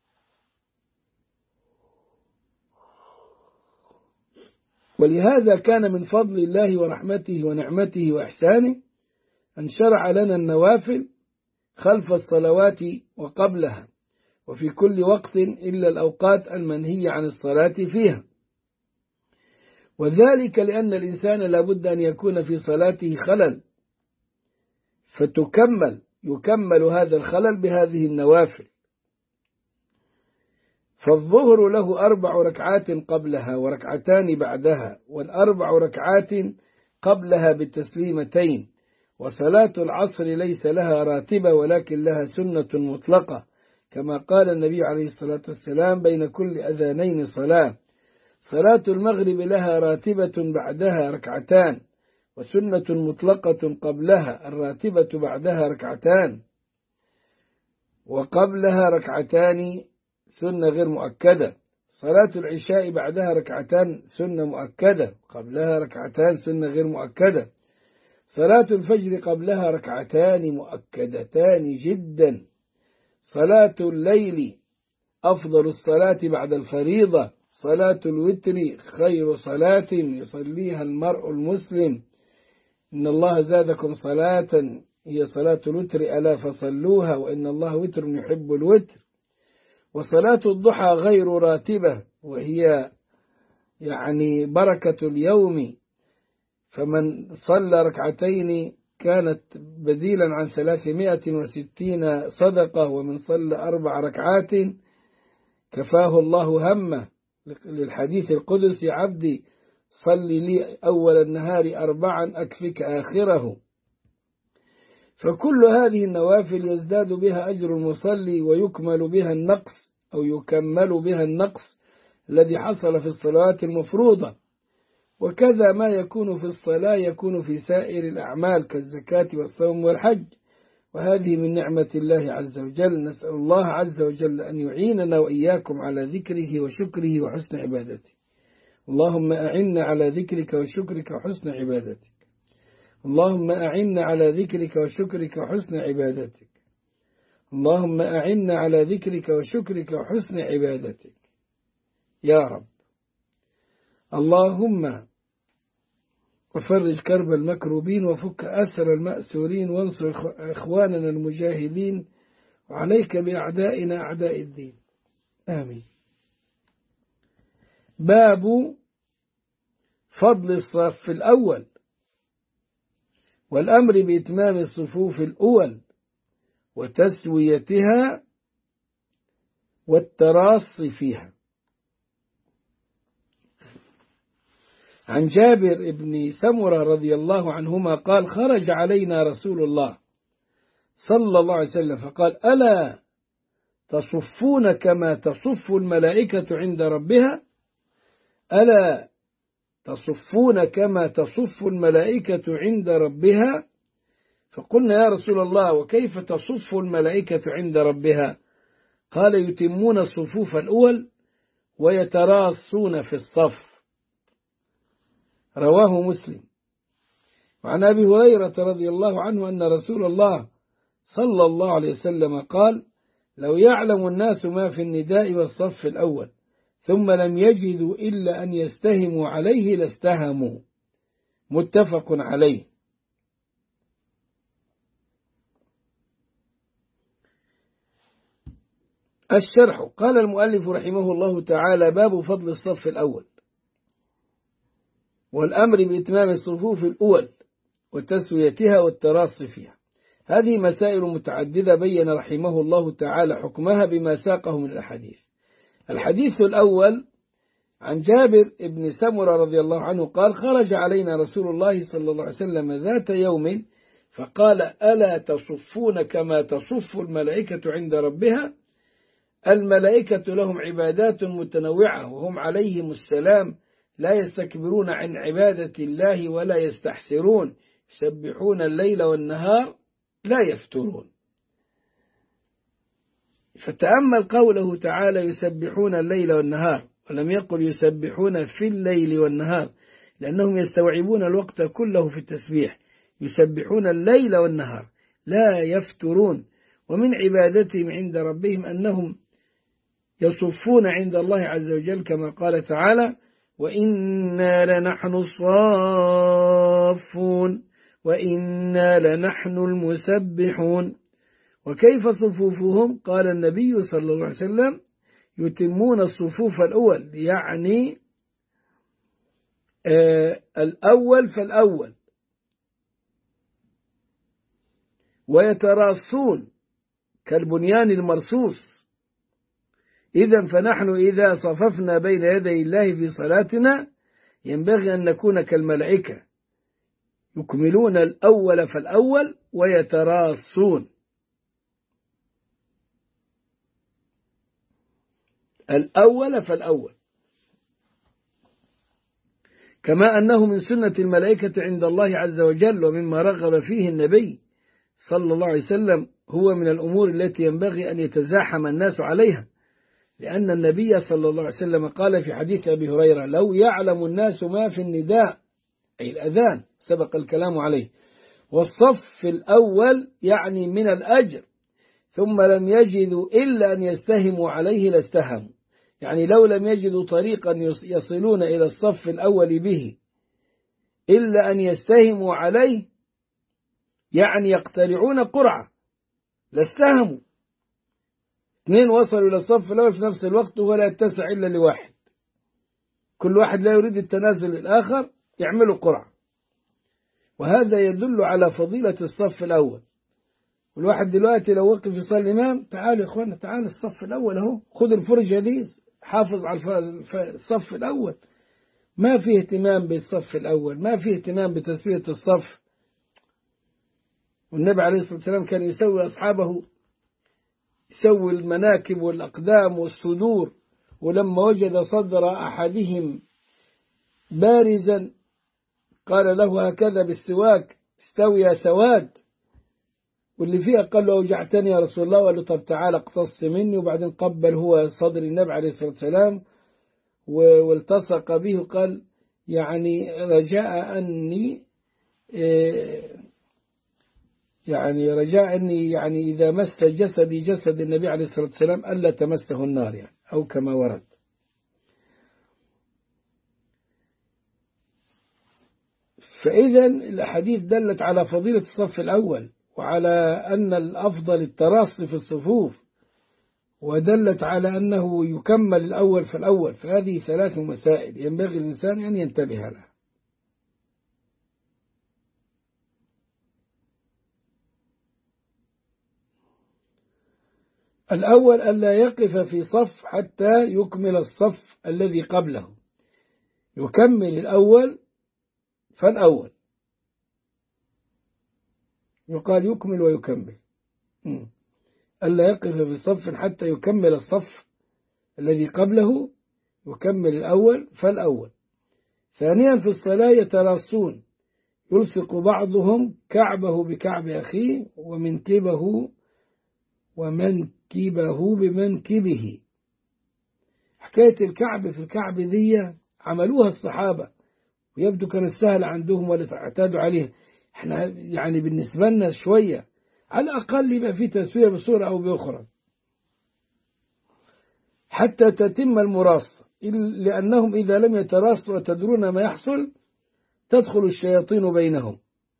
ولهذا كان من فضل الله ورحمته ونعمته وإحسانه أن شرع لنا النوافل خلف الصلوات وقبلها، وفي كل وقت إلا الأوقات المنهي عن الصلاة فيها. وذلك لأن الإنسان لابد أن يكون في صلاته خلل، يكمل هذا الخلل بهذه النوافل. فالظهر له 4 ركعات قبلها وركعتان بعدها، والأربع ركعات قبلها بالتسليمتين. وصلاة العصر ليس لها راتبة ولكن لها سنة مطلقة، كما قال النبي عليه الصلاة والسلام: بين كل أذانين صلاة. صلاة المغرب لها راتبة بعدها ركعتان، وسنة مطلقة قبلها، الراتبة بعدها ركعتان، وقبلها ركعتان سنة غير مؤكدة. صلاة العشاء بعدها ركعتان سنة مؤكدة، قبلها ركعتان سنة غير مؤكدة. صلاة الفجر قبلها ركعتان مؤكدتان جدا. صلاة الليل أفضل الصلاة بعد الفريضة. صلاة الوتر خير صلاة يصليها المرء المسلم. إن الله زادكم صلاة هي صلاة الوتر ألا فصلوها وإن الله وتر يحب الوتر. وصلاة الضحى غير راتبة، وهي يعني بركة اليوم، فمن صلى ركعتين كانت بديلا عن 360 صدقة، ومن صلى 4 ركعات كفاه الله همه، للحديث القدسي: عبدي صل لي أول النهار 4 أكفك آخره. فكل هذه النوافل يزداد بها أجر المصلي ويكمل بها النقص الذي حصل في الصلوات المفروضة. وكذا ما يكون في الصلاة يكون في سائر الأعمال كالزكاة والصوم والحج، وهذه من نعمة الله عز وجل. نسأل الله عز وجل أن يعيننا وإياكم على ذكره وشكره وحسن عبادته. اللهم أعنا على ذكرك وشكرك وحسن عبادتك. اللهم أعنا على ذكرك وشكرك وحسن عبادتك. اللهم أعنا على ذكرك وشكرك وحسن عبادتك يا رب. اللهم وفرج كرب المكروبين وفك أسر المأسورين وانصر إخواننا المجاهدين، وعليك بأعدائنا أعداء الدين. آمين. باب فضل الصف الأول والأمر بإتمام الصفوف الأول وتسويتها والتراص فيها. عن جابر بن سمرة رضي الله عنهما قال: خرج علينا رسول الله صلى الله عليه وسلم فقال: ألا تصفون كما تصف الملائكة عند ربها؟ ألا تصفون كما تصف الملائكة عند ربها؟ فقلنا: يا رسول الله، وكيف تصف الملائكة عند ربها؟ قال: يتمون الصفوف الأول ويتراصون في الصف. رواه مسلم. وعن أبي هريرة رضي الله عنه أن رسول الله صلى الله عليه وسلم قال: لو يعلم الناس ما في النداء والصف الأول ثم لم يجدوا إلا أن يستهموا عليه لاستهموا. متفق عليه. الشرح. قال المؤلف رحمه الله تعالى: باب فضل الصف الأول والأمر بإتمام الصفوف الأول وتسويتها والتراص فيها. هذه مسائل متعددة بين رحمه الله تعالى حكمها بما ساقه من الأحاديث. الحديث الأول عن جابر بن سمرة رضي الله عنه قال: خرج علينا رسول الله صلى الله عليه وسلم ذات يوم فقال: ألا تصفون كما تصف الملائكة عند ربها؟ الملائكة لهم عبادات متنوعة وهم عليهم السلام، لا يستكبرون عن عبادة الله ولا يستحسرون، يسبحون الليل والنهار لا يفترون. فتأمل قوله تعالى: يسبحون الليل والنهار، ولم يقل يسبحون في الليل والنهار، لأنهم يستوعبون الوقت كله في التسبيح. يسبحون الليل والنهار لا يفترون. ومن عبادتهم عند ربهم أنهم يصفون عند الله عز وجل كما قال تعالى: وإنا لنحن الصافون وإنا لنحن المسبحون. وكيف صفوفهم؟ قال النبي صلى الله عليه وسلم: يتمون الصفوف الأول، يعني الأول فالأول، ويتراصون كالبنيان المرصوص. إذن فنحن إذا صففنا بين يدي الله في صلاتنا ينبغي أن نكون كالملائكة، يكملون الأول فالأول ويتراصون. الأول فالأول. كما أنه من سنة الملائكة عند الله عز وجل ومما رغب فيه النبي صلى الله عليه وسلم، هو من الأمور التي ينبغي أن يتزاحم الناس عليها، لأن النبي صلى الله عليه وسلم قال في حديث أبي هريرة: لو يعلم الناس ما في النداء، أي الأذان، سبق الكلام عليه، والصف الأول يعني من الأجر، ثم لم يجدوا إلا أن يستهموا عليه لاستهموا. يعني لو لم يجدوا طريقا يصلون إلى الصف الأول به إلا أن يستهموا عليه، يعني يقترعون قرعة، لاستهموا. اثنين وصلوا إلى الصف الأول في نفس الوقت ولا يتسع إلا لواحد، كل واحد لا يريد التنازل للآخر، يعملوا قرعة. وهذا يدل على فضيلة الصف الأول. والواحد دلوقتي لو وقف يصلي الإمام: تعالوا يا إخوانا، تعالوا الصف الأول أهو، خذ الفرجة دي، حافظ على الصف الأول. ما فيه اهتمام بالصف الأول، ما فيه اهتمام بتسوية الصف. والنبي عليه الصلاة والسلام كان يسوي أصحابه، يسوي المناكب والأقدام والصدور، ولما وجد صدر أحدهم بارزا قال له: هكذا بالسواك استوي يا سواد. واللي فيها قال له: أوجعتني يا رسول الله. وقال له: طب تعالى اقتص مني. وبعدين قبل هو صدر النبي عليه الصلاة والسلام والتصق به، وقال: يعني رجاء أني يعني إذا مس جسدي جسد النبي عليه الصلاة والسلام ألا تمسه النار، يعني أو كما ورد. فإذا الأحاديث دلت على فضيلة الصف الأول، وعلى أن الأفضل التراصي في الصفوف، ودلت على أنه يكمل الأول فالأول. فهذه ثلاث مسائل ينبغي الإنسان أن ينتبه لها. الأول ألا يقف في صف حتى يكمل الصف الذي قبله، يكمل الأول فالأول، يقال يكمل ويكمل. ألا يقف في صف حتى يكمل الصف الذي قبله، يكمل الأول فالأول. ثانيا في الصلاة يتراصون، يلصق بعضهم كعبه بكعب أخيه ومنكبه بمنكبه. حكاية الكعب في الكعب دي عملوها الصحابة، ويبدو كانت سهلة عندهم ولا اعتادوا عليها. احنا يعني بالنسبة لنا شوية، على الأقل يبقى في تسوية بصورة أو بأخرى حتى تتم المراصة، لأنهم إذا لم يتراصوا وتدرون ما يحصل تدخل الشياطين بينهم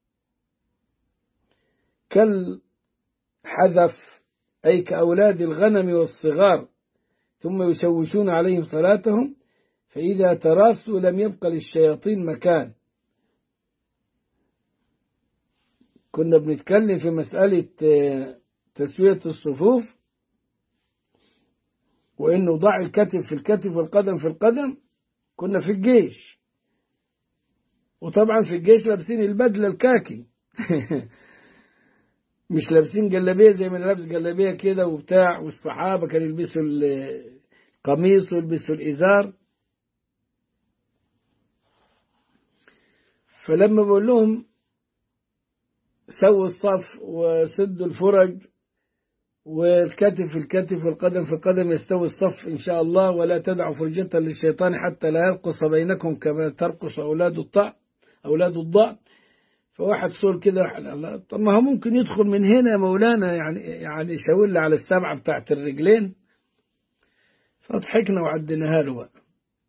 كالحذف، أي كأولاد الغنم والصغار، ثم يشوشون عليهم صلاتهم، فإذا تراصوا لم يبق للشياطين مكان. كنا بنتكلم في مسألة تسوية الصفوف، وإنه ضع الكتف في الكتف والقدم في القدم. كنا في الجيش، وطبعا في الجيش لابسين البدلة الكاكي مش لابسين جلابية زي ما لابس جلابية كده وبتاع، والصحابة كانوا يلبسوا القميص ويلبسوا الإزار. فلما بقول لهم سووا الصف وسدوا الفرج والكتف في الكتف والقدم في القدم يستوي الصف إن شاء الله، ولا تدعوا فرجة للشيطان حتى لا يرقص بينكم كما ترقص أولاد الضأن. فواحد صور كده، طب ما هو ممكن يدخل من هنا يا مولانا، يعني يشاور لي على السبعة بتاعت الرجلين. فضحكنا وعدناها له بقى.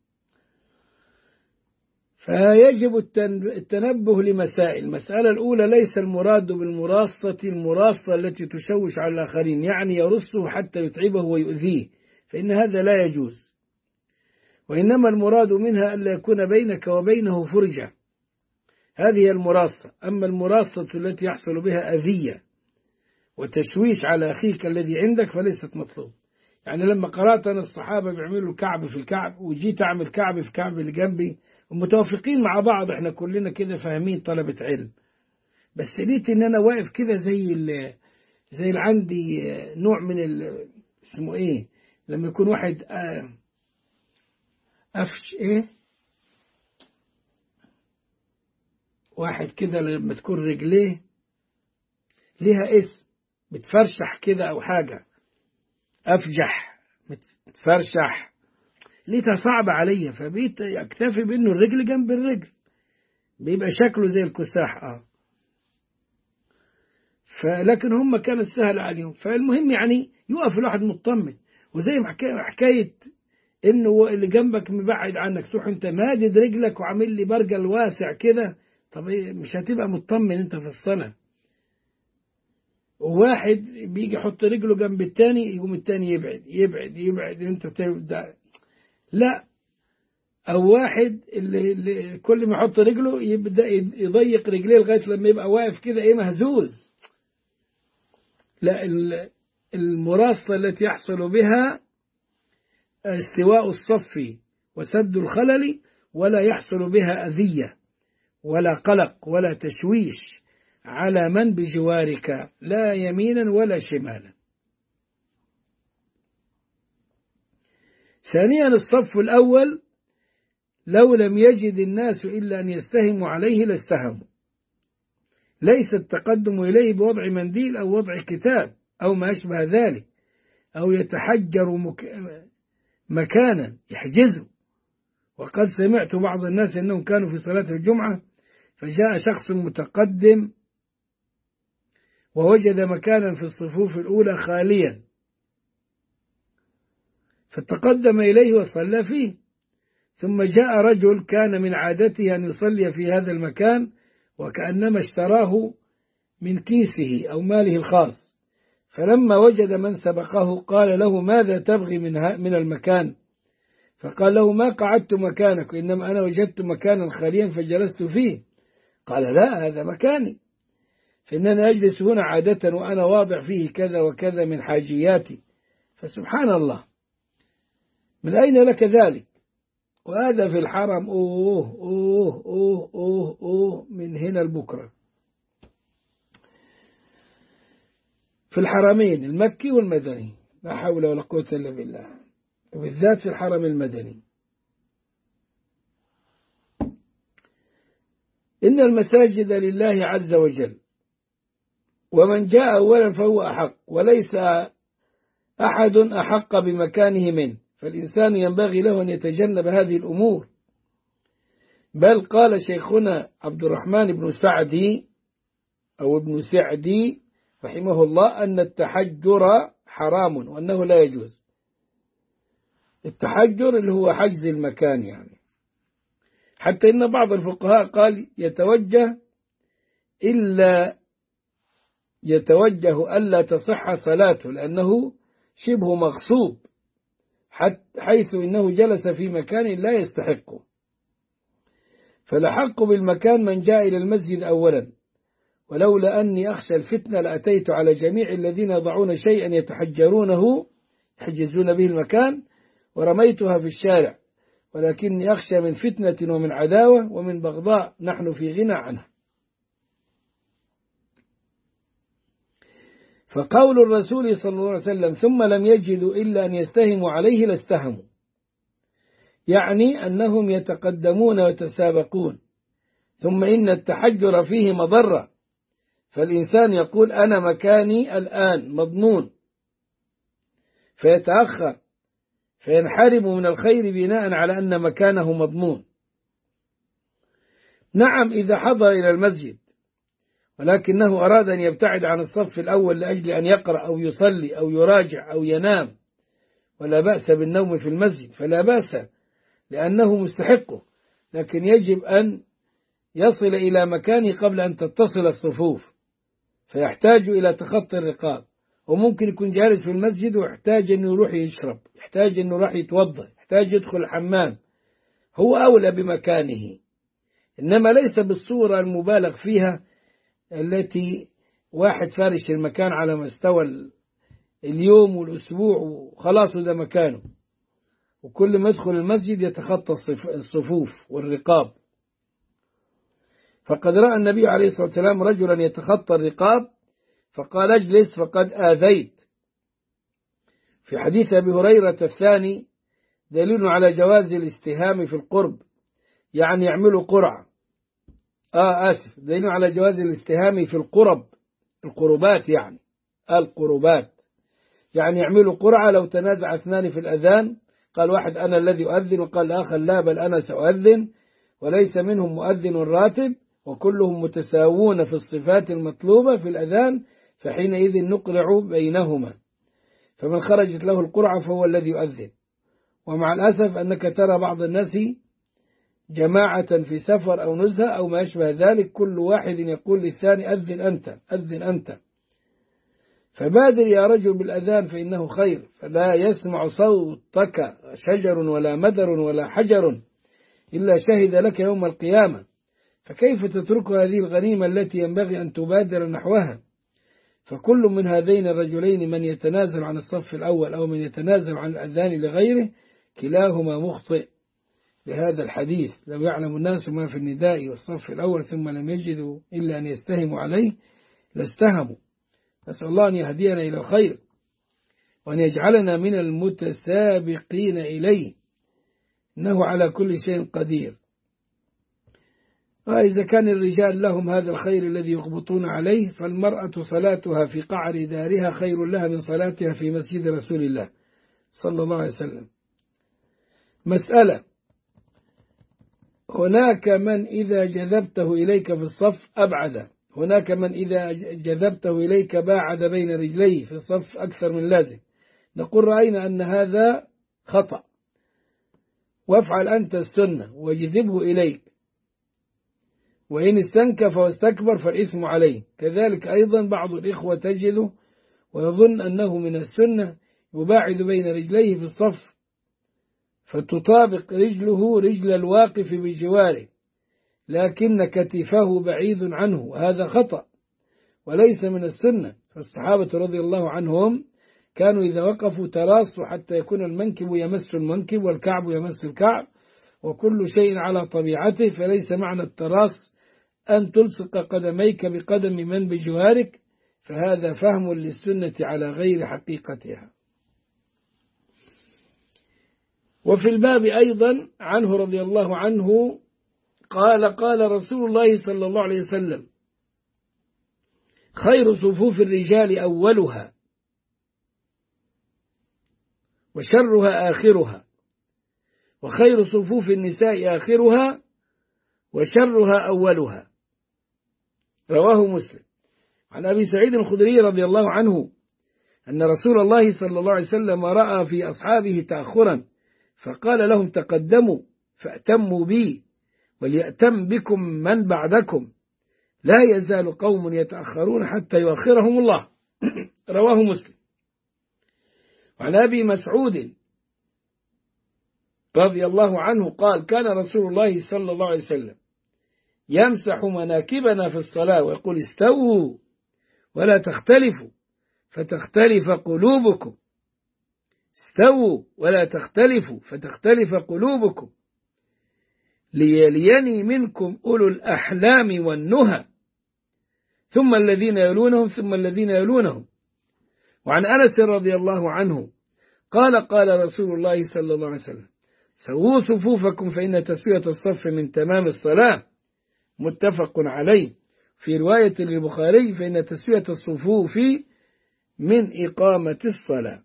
فيجب التنبه لمسائل. المسألة الأولى: ليس المراد بالمراصة المراصة التي تشوش على الآخرين، يعني يرصه حتى يتعبه ويؤذيه، فإن هذا لا يجوز. وإنما المراد منها ألا يكون بينك وبينه فرجة، هذه المراصة. أما المراصة التي يحصل بها أذية وتشويش على أخيك الذي عندك فليست مطلوب. يعني لما قرأت أن الصحابة بيعملوا كعب في الكعب، وجيت أعمل كعب في كعب اللي جنبي، ومتوافقين مع بعض، احنا كلنا كده فاهمين طلبة علم، بس لقيت ان انا واقف كده زي اللي عندي نوع من اسمه ايه لما يكون واحد قفش ايه، واحد كده لما تكون رجليه ليها اسم، بتفرشح كده او حاجة، افجح، بتفرشح، لقيتها صعبة عليا، فبقيت اكتفي بانه الرجل جنب الرجل، بيبقى شكله زي الكساح. فلكن هم كانت سهلة عليهم. فالمهم يعني يقف الواحد مطمن. وزي ما حكاية انه اللي جنبك مبعد عنك، تروح انت مادد رجلك وعامل لي برجل واسع كده، طب مش هتبقى مطمن انت في الصلاة. وواحد بيجي يحط رجله جنب التاني، يقوم التاني يبعد يبعد يبعد، انت تبدأ لا. او واحد اللي كل ما يحط رجله يبدأ يضيق رجليه لغاية لما يبقى واقف كده مهزوز. لا، المراصة التي يحصل بها استواء الصف وسد الخلل، ولا يحصل بها أذية ولا قلق ولا تشويش على من بجوارك، لا يمينا ولا شمالا. ثانيا: الصف الأول لو لم يجد الناس إلا أن يستهموا عليه لاستهموا، ليس التقدم إليه بوضع منديل أو وضع كتاب أو ما أشبه ذلك، أو يتحجر مكانا يحجزه. وقد سمعت بعض الناس أنهم كانوا في صلاة الجمعة فجاء شخص متقدم ووجد مكانا في الصفوف الأولى خاليا، فتقدم إليه وصلى فيه. ثم جاء رجل كان من عادته أن يصلي في هذا المكان وكأنما اشتراه من كيسه أو ماله الخاص، فلما وجد من سبقه قال له: ماذا تبغي من المكان؟ فقال له: ما قعدت مكانك، إنما أنا وجدت مكانا خاليا فجلست فيه. قال: لا، هذا مكاني، فإنني أجلس هنا عادة وأنا واضع فيه كذا وكذا من حاجياتي. فسبحان الله، من أين لك ذلك؟ وهذا في الحرم أوه من هنا لبكرة، في الحرمين المكي والمدني، لا حول ولا قوة إلا بالله، وبالذات في الحرم المدني. إن المساجد لله عز وجل، ومن جاء أولا فهو أحق، وليس أحد أحق بمكانه منه، فالإنسان ينبغي له أن يتجنب هذه الأمور. بل قال شيخنا عبد الرحمن بن سعدي أو ابن سعدي رحمه الله أن التحجر حرام وأنه لا يجوز. التحجر اللي هو حجز المكان يعني، حتى إن بعض الفقهاء قال يتوجه ألا تصح صلاته لأنه شبه مغصوب، حيث إنه جلس في مكان لا يستحقه. فالحق بالمكان من جاء إلى المسجد أولا، ولولا أني أخشى الفتنة لأتيت على جميع الذين يضعون شيئا يتحجرونه يحجزون به المكان ورميتها في الشارع، ولكني أخشى من فتنة ومن عداوة ومن بغضاء نحن في غنى عنها. فقول الرسول صلى الله عليه وسلم ثم لم يجدوا إلا أن يستهموا عليه لاستهموا، يعني أنهم يتقدمون ويتسابقون. ثم إن التحجر فيه مضرة، فالإنسان يقول أنا مكاني الآن مضمون، فيتأخر فينحرم من الخير بناء على أن مكانه مضمون. نعم إذا حضر إلى المسجد ولكنه أراد أن يبتعد عن الصف الأول لأجل أن يقرأ أو يصلي أو يراجع أو ينام، ولا بأس بالنوم في المسجد فلا بأس لأنه مستحقه، لكن يجب أن يصل إلى مكانه قبل أن تتصل الصفوف، فيحتاج إلى تخطي الرقاب. وممكن يكون جالس في المسجد ويحتاج أنه يروح يشرب، يحتاج أنه يروح يتوضأ، يحتاج يدخل الحمام، هو أولى بمكانه، إنما ليس بالصورة المبالغ فيها التي واحد فارش المكان على مستوى اليوم والأسبوع وخلاص ده مكانه، وكل ما يدخل المسجد يتخطى الصفوف والرقاب. فقد رأى النبي عليه الصلاة والسلام رجلا يتخطى الرقاب فقال اجلس فقد آذيت. في حديث أبي هريرة الثاني دليل على جواز الاستهام في القرب، يعني يعملوا قرعة. دليل على جواز الاستهام في القرب، القربات يعني القربات، يعني يعملوا قرعة. لو تنازع اثنان في الأذان قال واحد أنا الذي أؤذن وقال الآخر لا بل أنا سأؤذن، وليس منهم مؤذن راتب وكلهم متساوون في الصفات المطلوبة في الأذان، فحينئذ نقرع بينهما، فمن خرجت له القرعة فهو الذي يؤذن. ومع الأسف أنك ترى بعض الناس جماعة في سفر أو نزهة أو ما يشبه ذلك كل واحد يقول للثاني أذن أنت أذن أنت، فبادر يا رجل بالأذان فإنه خير، فلا يسمع صوتك شجر ولا مدر ولا حجر إلا شهد لك يوم القيامة، فكيف تترك هذه الغنيمة التي ينبغي أن تبادر نحوها؟ فكل من هذين الرجلين من يتنازل عن الصف الأول أو من يتنازل عن الأذان لغيره كلاهما مخطئ لهذا الحديث. لو يعلم الناس ما في النداء والصف الأول ثم لم يجدوا إلا أن يستهموا عليه لاستهموا. نسأل الله أن يهدينا إلى الخير وأن يجعلنا من المتسابقين إليه، إنه على كل شيء قدير. وإذا كان الرجال لهم هذا الخير الذي يغبطون عليه، فالمرأة صلاتها في قعر دارها خير لها من صلاتها في مسجد رسول الله صلى الله عليه وسلم. مسألة: هناك من إذا جذبته إليك في الصف أبعد، هناك من إذا جذبته إليك باعد بين رجليه في الصف أكثر من لازم. نقول رأينا أن هذا خطأ، وافعل أنت السنة وجذبه إليك، وإن استنكف واستكبر فالإثم عليه. كذلك أيضا بعض الإخوة تجده ويظن أنه من السنة يباعد بين رجليه في الصف فتطابق رجله رجل الواقف بجواره لكن كتفه بعيد عنه، هذا خطأ وليس من السنة. فالصحابة رضي الله عنهم كانوا إذا وقفوا تراصوا حتى يكون المنكب يمس المنكب والكعب يمس الكعب وكل شيء على طبيعته، فليس معنى التراص أن تلصق قدميك بقدم من بجوارك، فهذا فهم للسنة على غير حقيقتها. وفي الباب أيضا عنه رضي الله عنه قال: قال رسول الله صلى الله عليه وسلم: خير صفوف الرجال أولها وشرها آخرها، وخير صفوف النساء آخرها وشرها أولها. رواه مسلم. عن أبي سعيد الخدري رضي الله عنه أن رسول الله صلى الله عليه وسلم رأى في أصحابه تأخرا فقال لهم: تقدموا فأتموا بي وليأتم بكم من بعدكم، لا يزال قوم يتأخرون حتى يؤخرهم الله. رواه مسلم. وعن أبي مسعود رضي الله عنه قال: كان رسول الله صلى الله عليه وسلم يمسح مناكبنا في الصلاة ويقول استووا ولا تختلفوا فتختلف قلوبكم، استووا ولا تختلفوا فتختلف قلوبكم، ليليني منكم أولو الأحلام والنهى ثم الذين يلونهم ثم الذين يلونهم. وعن أنس رضي الله عنه قال قال رسول الله صلى الله عليه وسلم سووا صفوفكم فإن تسوية الصف من تمام الصلاة، متفق عليه. في رواية للبخاري فإن تسوية الصفوف من إقامة الصلاة.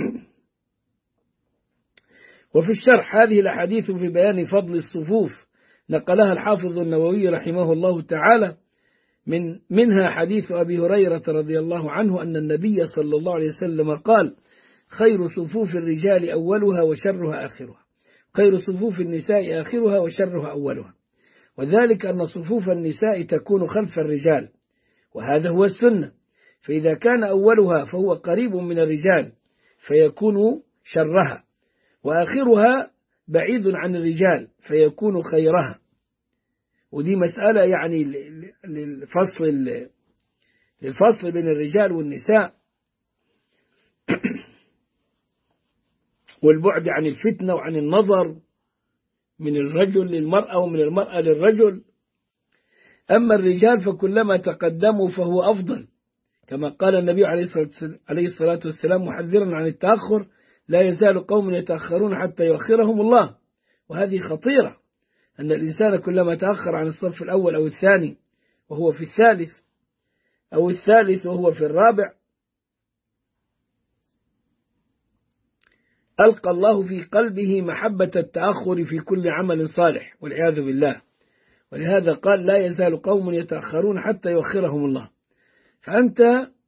وفي الشرح هذه الأحاديث في بيان فضل الصفوف نقلها الحافظ النووي رحمه الله تعالى، منها حديث أبي هريرة رضي الله عنه أن النبي صلى الله عليه وسلم قال خير صفوف الرجال أولها وشرها آخرها، خير صفوف النساء آخرها وشرها أولها، وذلك أن صفوف النساء تكون خلف الرجال، وهذا هو السنة، فإذا كان أولها فهو قريب من الرجال فيكون شرها، وآخرها بعيد عن الرجال فيكون خيرها. ودي مسألة يعني للفصل بين الرجال والنساء والبعد عن الفتنة وعن النظر من الرجل للمرأة ومن المرأة للرجل. أما الرجال فكلما تقدموا فهو أفضل، كما قال النبي عليه الصلاة والسلام محذرا عن التأخر لا يزال قوم يتأخرون حتى يؤخرهم الله. وهذه خطيرة، أن الإنسان كلما تأخر عن الصف الأول أو الثاني وهو في الثالث أو الثالث وهو في الرابع ألقى الله في قلبه محبة التأخر في كل عمل صالح والعياذ بالله. ولهذا قال لا يزال قوم يتأخرون حتى يؤخرهم الله. فأنت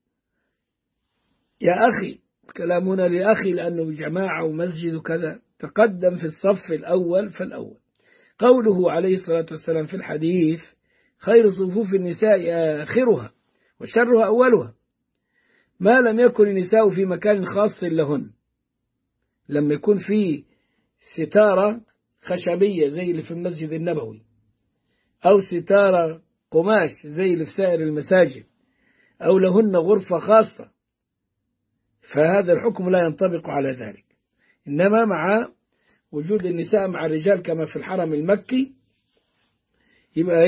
يا أخي، كلام هنا لأخي لأنه جماعة ومسجد وكذا، تقدم في الصف الأول فالأول. قوله عليه الصلاة والسلام في الحديث خير صفوف النساء آخرها وشرها أولها، ما لم يكن النساء في مكان خاص لهن، لما يكون في ستارة خشبية زي اللي في المسجد النبوي أو ستارة قماش زي اللي في سائر المساجد أو لهن غرفة خاصة، فهذا الحكم لا ينطبق على ذلك. إنما مع وجود النساء مع الرجال كما في الحرم المكي يبقى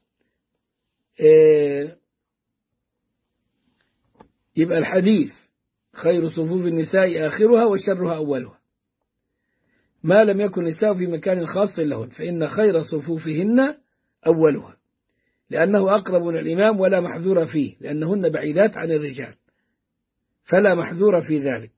يبقى الحديث خير صفوف النساء آخرها وشرها أولها، ما لم يكن النساء في مكان خاص لهن، فإن خير صفوفهن أولها، لأنه أقرب من الإمام ولا محذور فيه، لأنهن بعيدات عن الرجال فلا محذور في ذلك.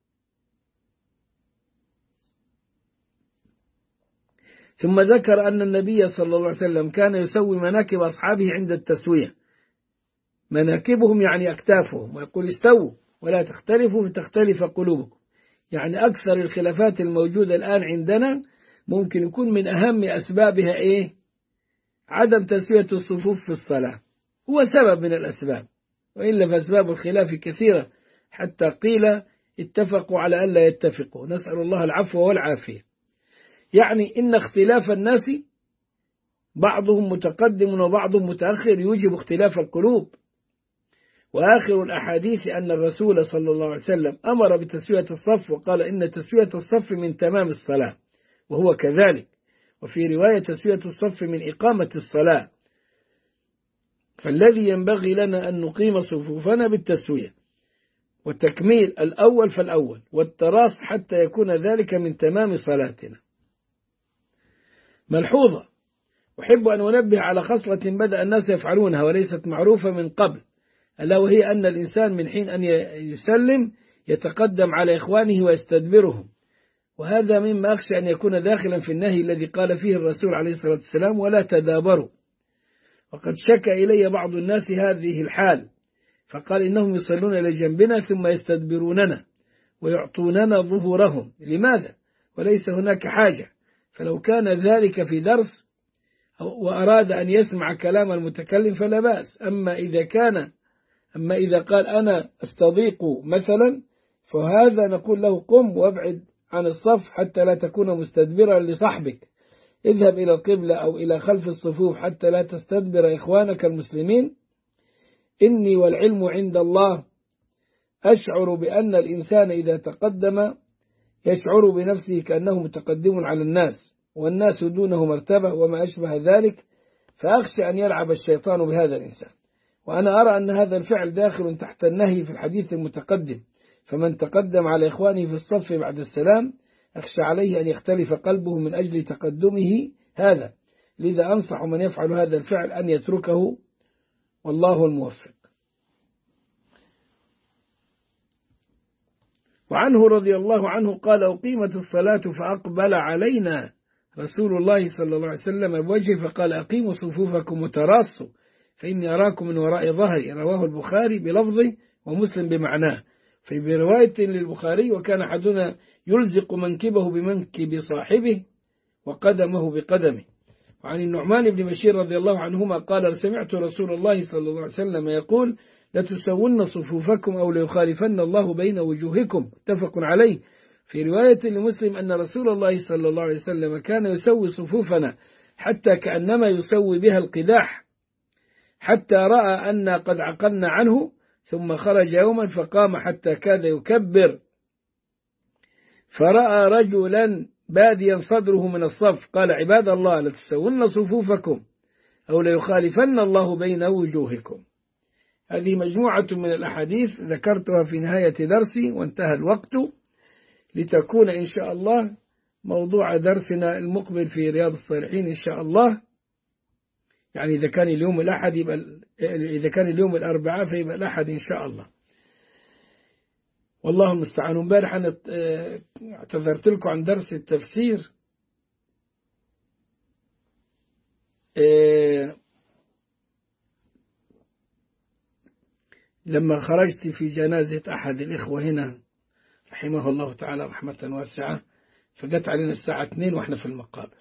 ثم ذكر أن النبي صلى الله عليه وسلم كان يسوي مناكب أصحابه عند التسوية، مناكبهم يعني أكتافهم، ويقول استووا ولا تختلفوا فتختلف قلوبكم. يعني أكثر الخلافات الموجودة الآن عندنا ممكن يكون من أهم أسبابها عدم تسوية الصفوف في الصلاة، هو سبب من الأسباب، وإلا فأسباب الخلاف كثيرة حتى قيل اتفقوا على ألا يتفقوا، نسأل الله العفو والعافية. يعني إن اختلاف الناس بعضهم متقدم وبعضهم متأخر يوجب اختلاف القلوب. وآخر الأحاديث أن الرسول صلى الله عليه وسلم أمر بتسوية الصف وقال إن تسوية الصف من تمام الصلاة، وهو كذلك. وفي رواية تسوية الصف من إقامة الصلاة، فالذي ينبغي لنا أن نقيم صفوفنا بالتسوية والتكميل الأول فالأول والتراص حتى يكون ذلك من تمام صلاتنا. ملحوظة، أحب أن أنبه على خصلة بدأ الناس يفعلونها وليست معروفة من قبل، ألا وهي أن الإنسان من حين أن يسلم يتقدم على إخوانه ويستدبرهم، وهذا مما أخشى أن يكون داخلا في النهي الذي قال فيه الرسول عليه الصلاة والسلام ولا تدابروا. وقد شكى إلي بعض الناس هذه الحال فقال إنهم يصلون إلى جنبنا ثم يستدبروننا ويعطوننا ظهورهم، لماذا؟ وليس هناك حاجة. فلو كان ذلك في درس وأراد أن يسمع كلام المتكلم فلا بأس، أما إذا قال أنا أستضيق مثلا فهذا نقول له قم وابعد عن الصف حتى لا تكون مستدبرا لصاحبك، اذهب إلى القبلة أو إلى خلف الصفوف حتى لا تستدبر إخوانك المسلمين. إني والعلم عند الله أشعر بأن الإنسان إذا تقدم يشعر بنفسه كأنه متقدم على الناس والناس دونه مرتبة وما أشبه ذلك، فأخشى أن يلعب الشيطان بهذا الإنسان. وأنا أرى أن هذا الفعل داخل تحت النهي في الحديث المتقدم، فمن تقدم على إخوانه في الصف بعد السلام أخشى عليه أن يختلف قلبه من أجل تقدمه هذا، لذا أنصح من يفعل هذا الفعل أن يتركه، والله الموفق. وعنه رضي الله عنه قال: أقيمت الصلاة فأقبل علينا رسول الله صلى الله عليه وسلم بوجهه فقال: أقيموا صفوفكم وتراصوا فإني أراكم من وراء ظهري. رواه البخاري بلفظه ومسلم بمعناه. في برواية للبخاري: وكان أحدنا يلزق منكبه بمنكب صاحبه وقدمه بقدمه. وعن النعمان بن بشير رضي الله عنهما قال: سمعت رسول الله صلى الله عليه وسلم يقول: لتسون صفوفكم أو ليخالفن الله بين وجوهكم. متفق عليه. في رواية لمسلم أن رسول الله صلى الله عليه وسلم كان يسوي صفوفنا حتى كأنما يسوي بها القداح، حتى رأى أن قد عقلنا عنه، ثم خرج يوما فقام حتى كاد يكبر، فرأى رجلا باديا صدره من الصف، قال: عباد الله لتسون صفوفكم أو ليخالفن الله بين وجوهكم. هذه مجموعة من الأحاديث ذكرتها في نهاية درسي وانتهى الوقت، لتكون إن شاء الله موضوع درسنا المقبل في رياض الصالحين إن شاء الله. يعني إذا كان اليوم الأحد إذا كان اليوم الأربعاء فيبقى الأحد إن شاء الله، والله المستعان. امبارح أنا اعتذرت لكم عن درس التفسير لما خرجت في جنازة أحد الإخوة هنا رحمه الله تعالى رحمة واسعة، فجت علينا الساعة 2 وإحنا في المقابر،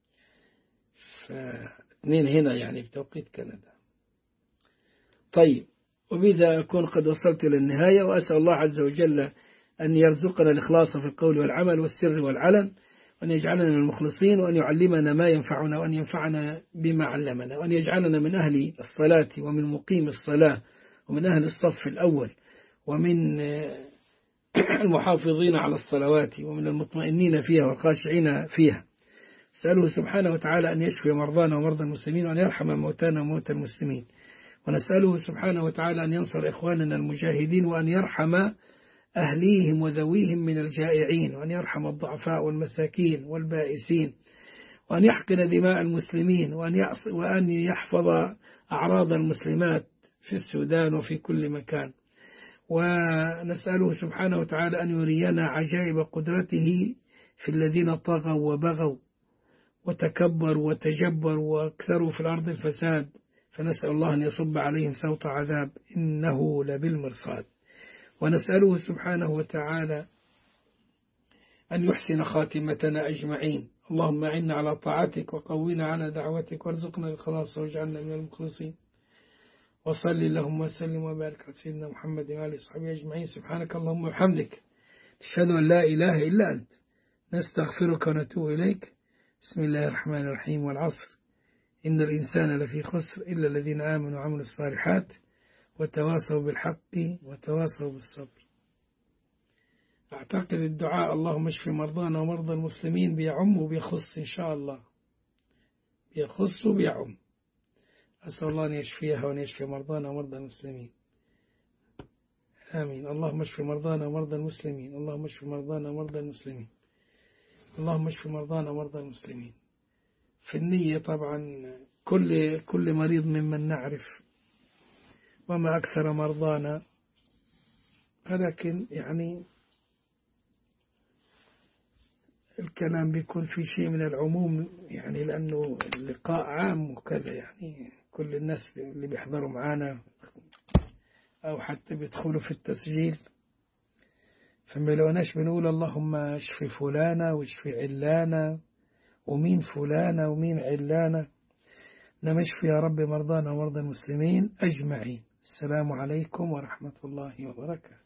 فاثنين هنا يعني بتوقيت كندا. طيب، وبذا أكون قد وصلت إلى النهاية، وأسأل الله عز وجل أن يرزقنا الإخلاص في القول والعمل والسر والعلن، وأن يجعلنا من المخلصين، وأن يعلمنا ما ينفعنا، وأن ينفعنا بما علمنا، وأن يجعلنا من أهل الصلاة ومن مقيم الصلاة ومن أهل الصف الأول ومن المحافظين على الصلوات ومن المطمئنين فيها والخاشعين فيها. أسأله سبحانه وتعالى أن يشفي مرضانا ومرضى المسلمين، وأن يرحم موتانا وموتى المسلمين. ونسأله سبحانه وتعالى أن ينصر إخواننا المجاهدين، وأن يرحم أهليهم وذويهم من الجائعين، وأن يرحم الضعفاء والمساكين والبائسين، وأن يحقن دماء المسلمين، وأن يحفظ أعراض المسلمات في السودان وفي كل مكان. ونسأله سبحانه وتعالى أن يرينا عجائب قدرته في الذين طغوا وبغوا وتكبروا وتجبروا وأكثروا في الأرض الفساد، فنسأل الله أن يصب عليهم سوط عذاب إنه لبالمرصاد. ونسأله سبحانه وتعالى أن يحسن خاتمتنا أجمعين. اللهم أعنا على طاعتك وقونا على دعوتك وارزقنا الخلاص واجعلنا من المخلصين. وصل اللهم وسلم وبارك على سيدنا محمد وآله وصحبه أجمعين. سبحانك اللهم وبحمدك، نشهد أن لا إله إلا أنت، نستغفرك ونتوب إليك. بسم الله الرحمن الرحيم. والعصر إن الإنسان لفي خسر إلا الذين آمنوا وعملوا الصالحات وتواصوا بالحق وتواصوا بالصبر. أعتقد الدعاء اللهم اشف مرضانا ومرضى المسلمين بيعم وبيخص إن شاء الله، بيخص وبيعم. أسأل الله أن يشفيها وأن يشفي مرضانا ومرضى المسلمين، آمين. اللهم اشف مرضانا ومرضى المسلمين، اللهم اشف مرضانا ومرضى المسلمين، اللهم اشف مرضانا ومرضى المسلمين. في النية طبعا كل مريض ممن نعرف، وما أكثر مرضانا، ولكن يعني الكلام بيكون في شيء من العموم، يعني لأنه اللقاء عام وكذا، يعني كل الناس اللي بيحضروا معانا أو حتى بيدخلوا في التسجيل، فما لوناش بنقول اللهم اشفي فلانا واشفي علانا ومين فلانا ومين علانا، إنما اشفي يا رب مرضانا ومرضى المسلمين أجمعين. السلام عليكم ورحمة الله وبركاته.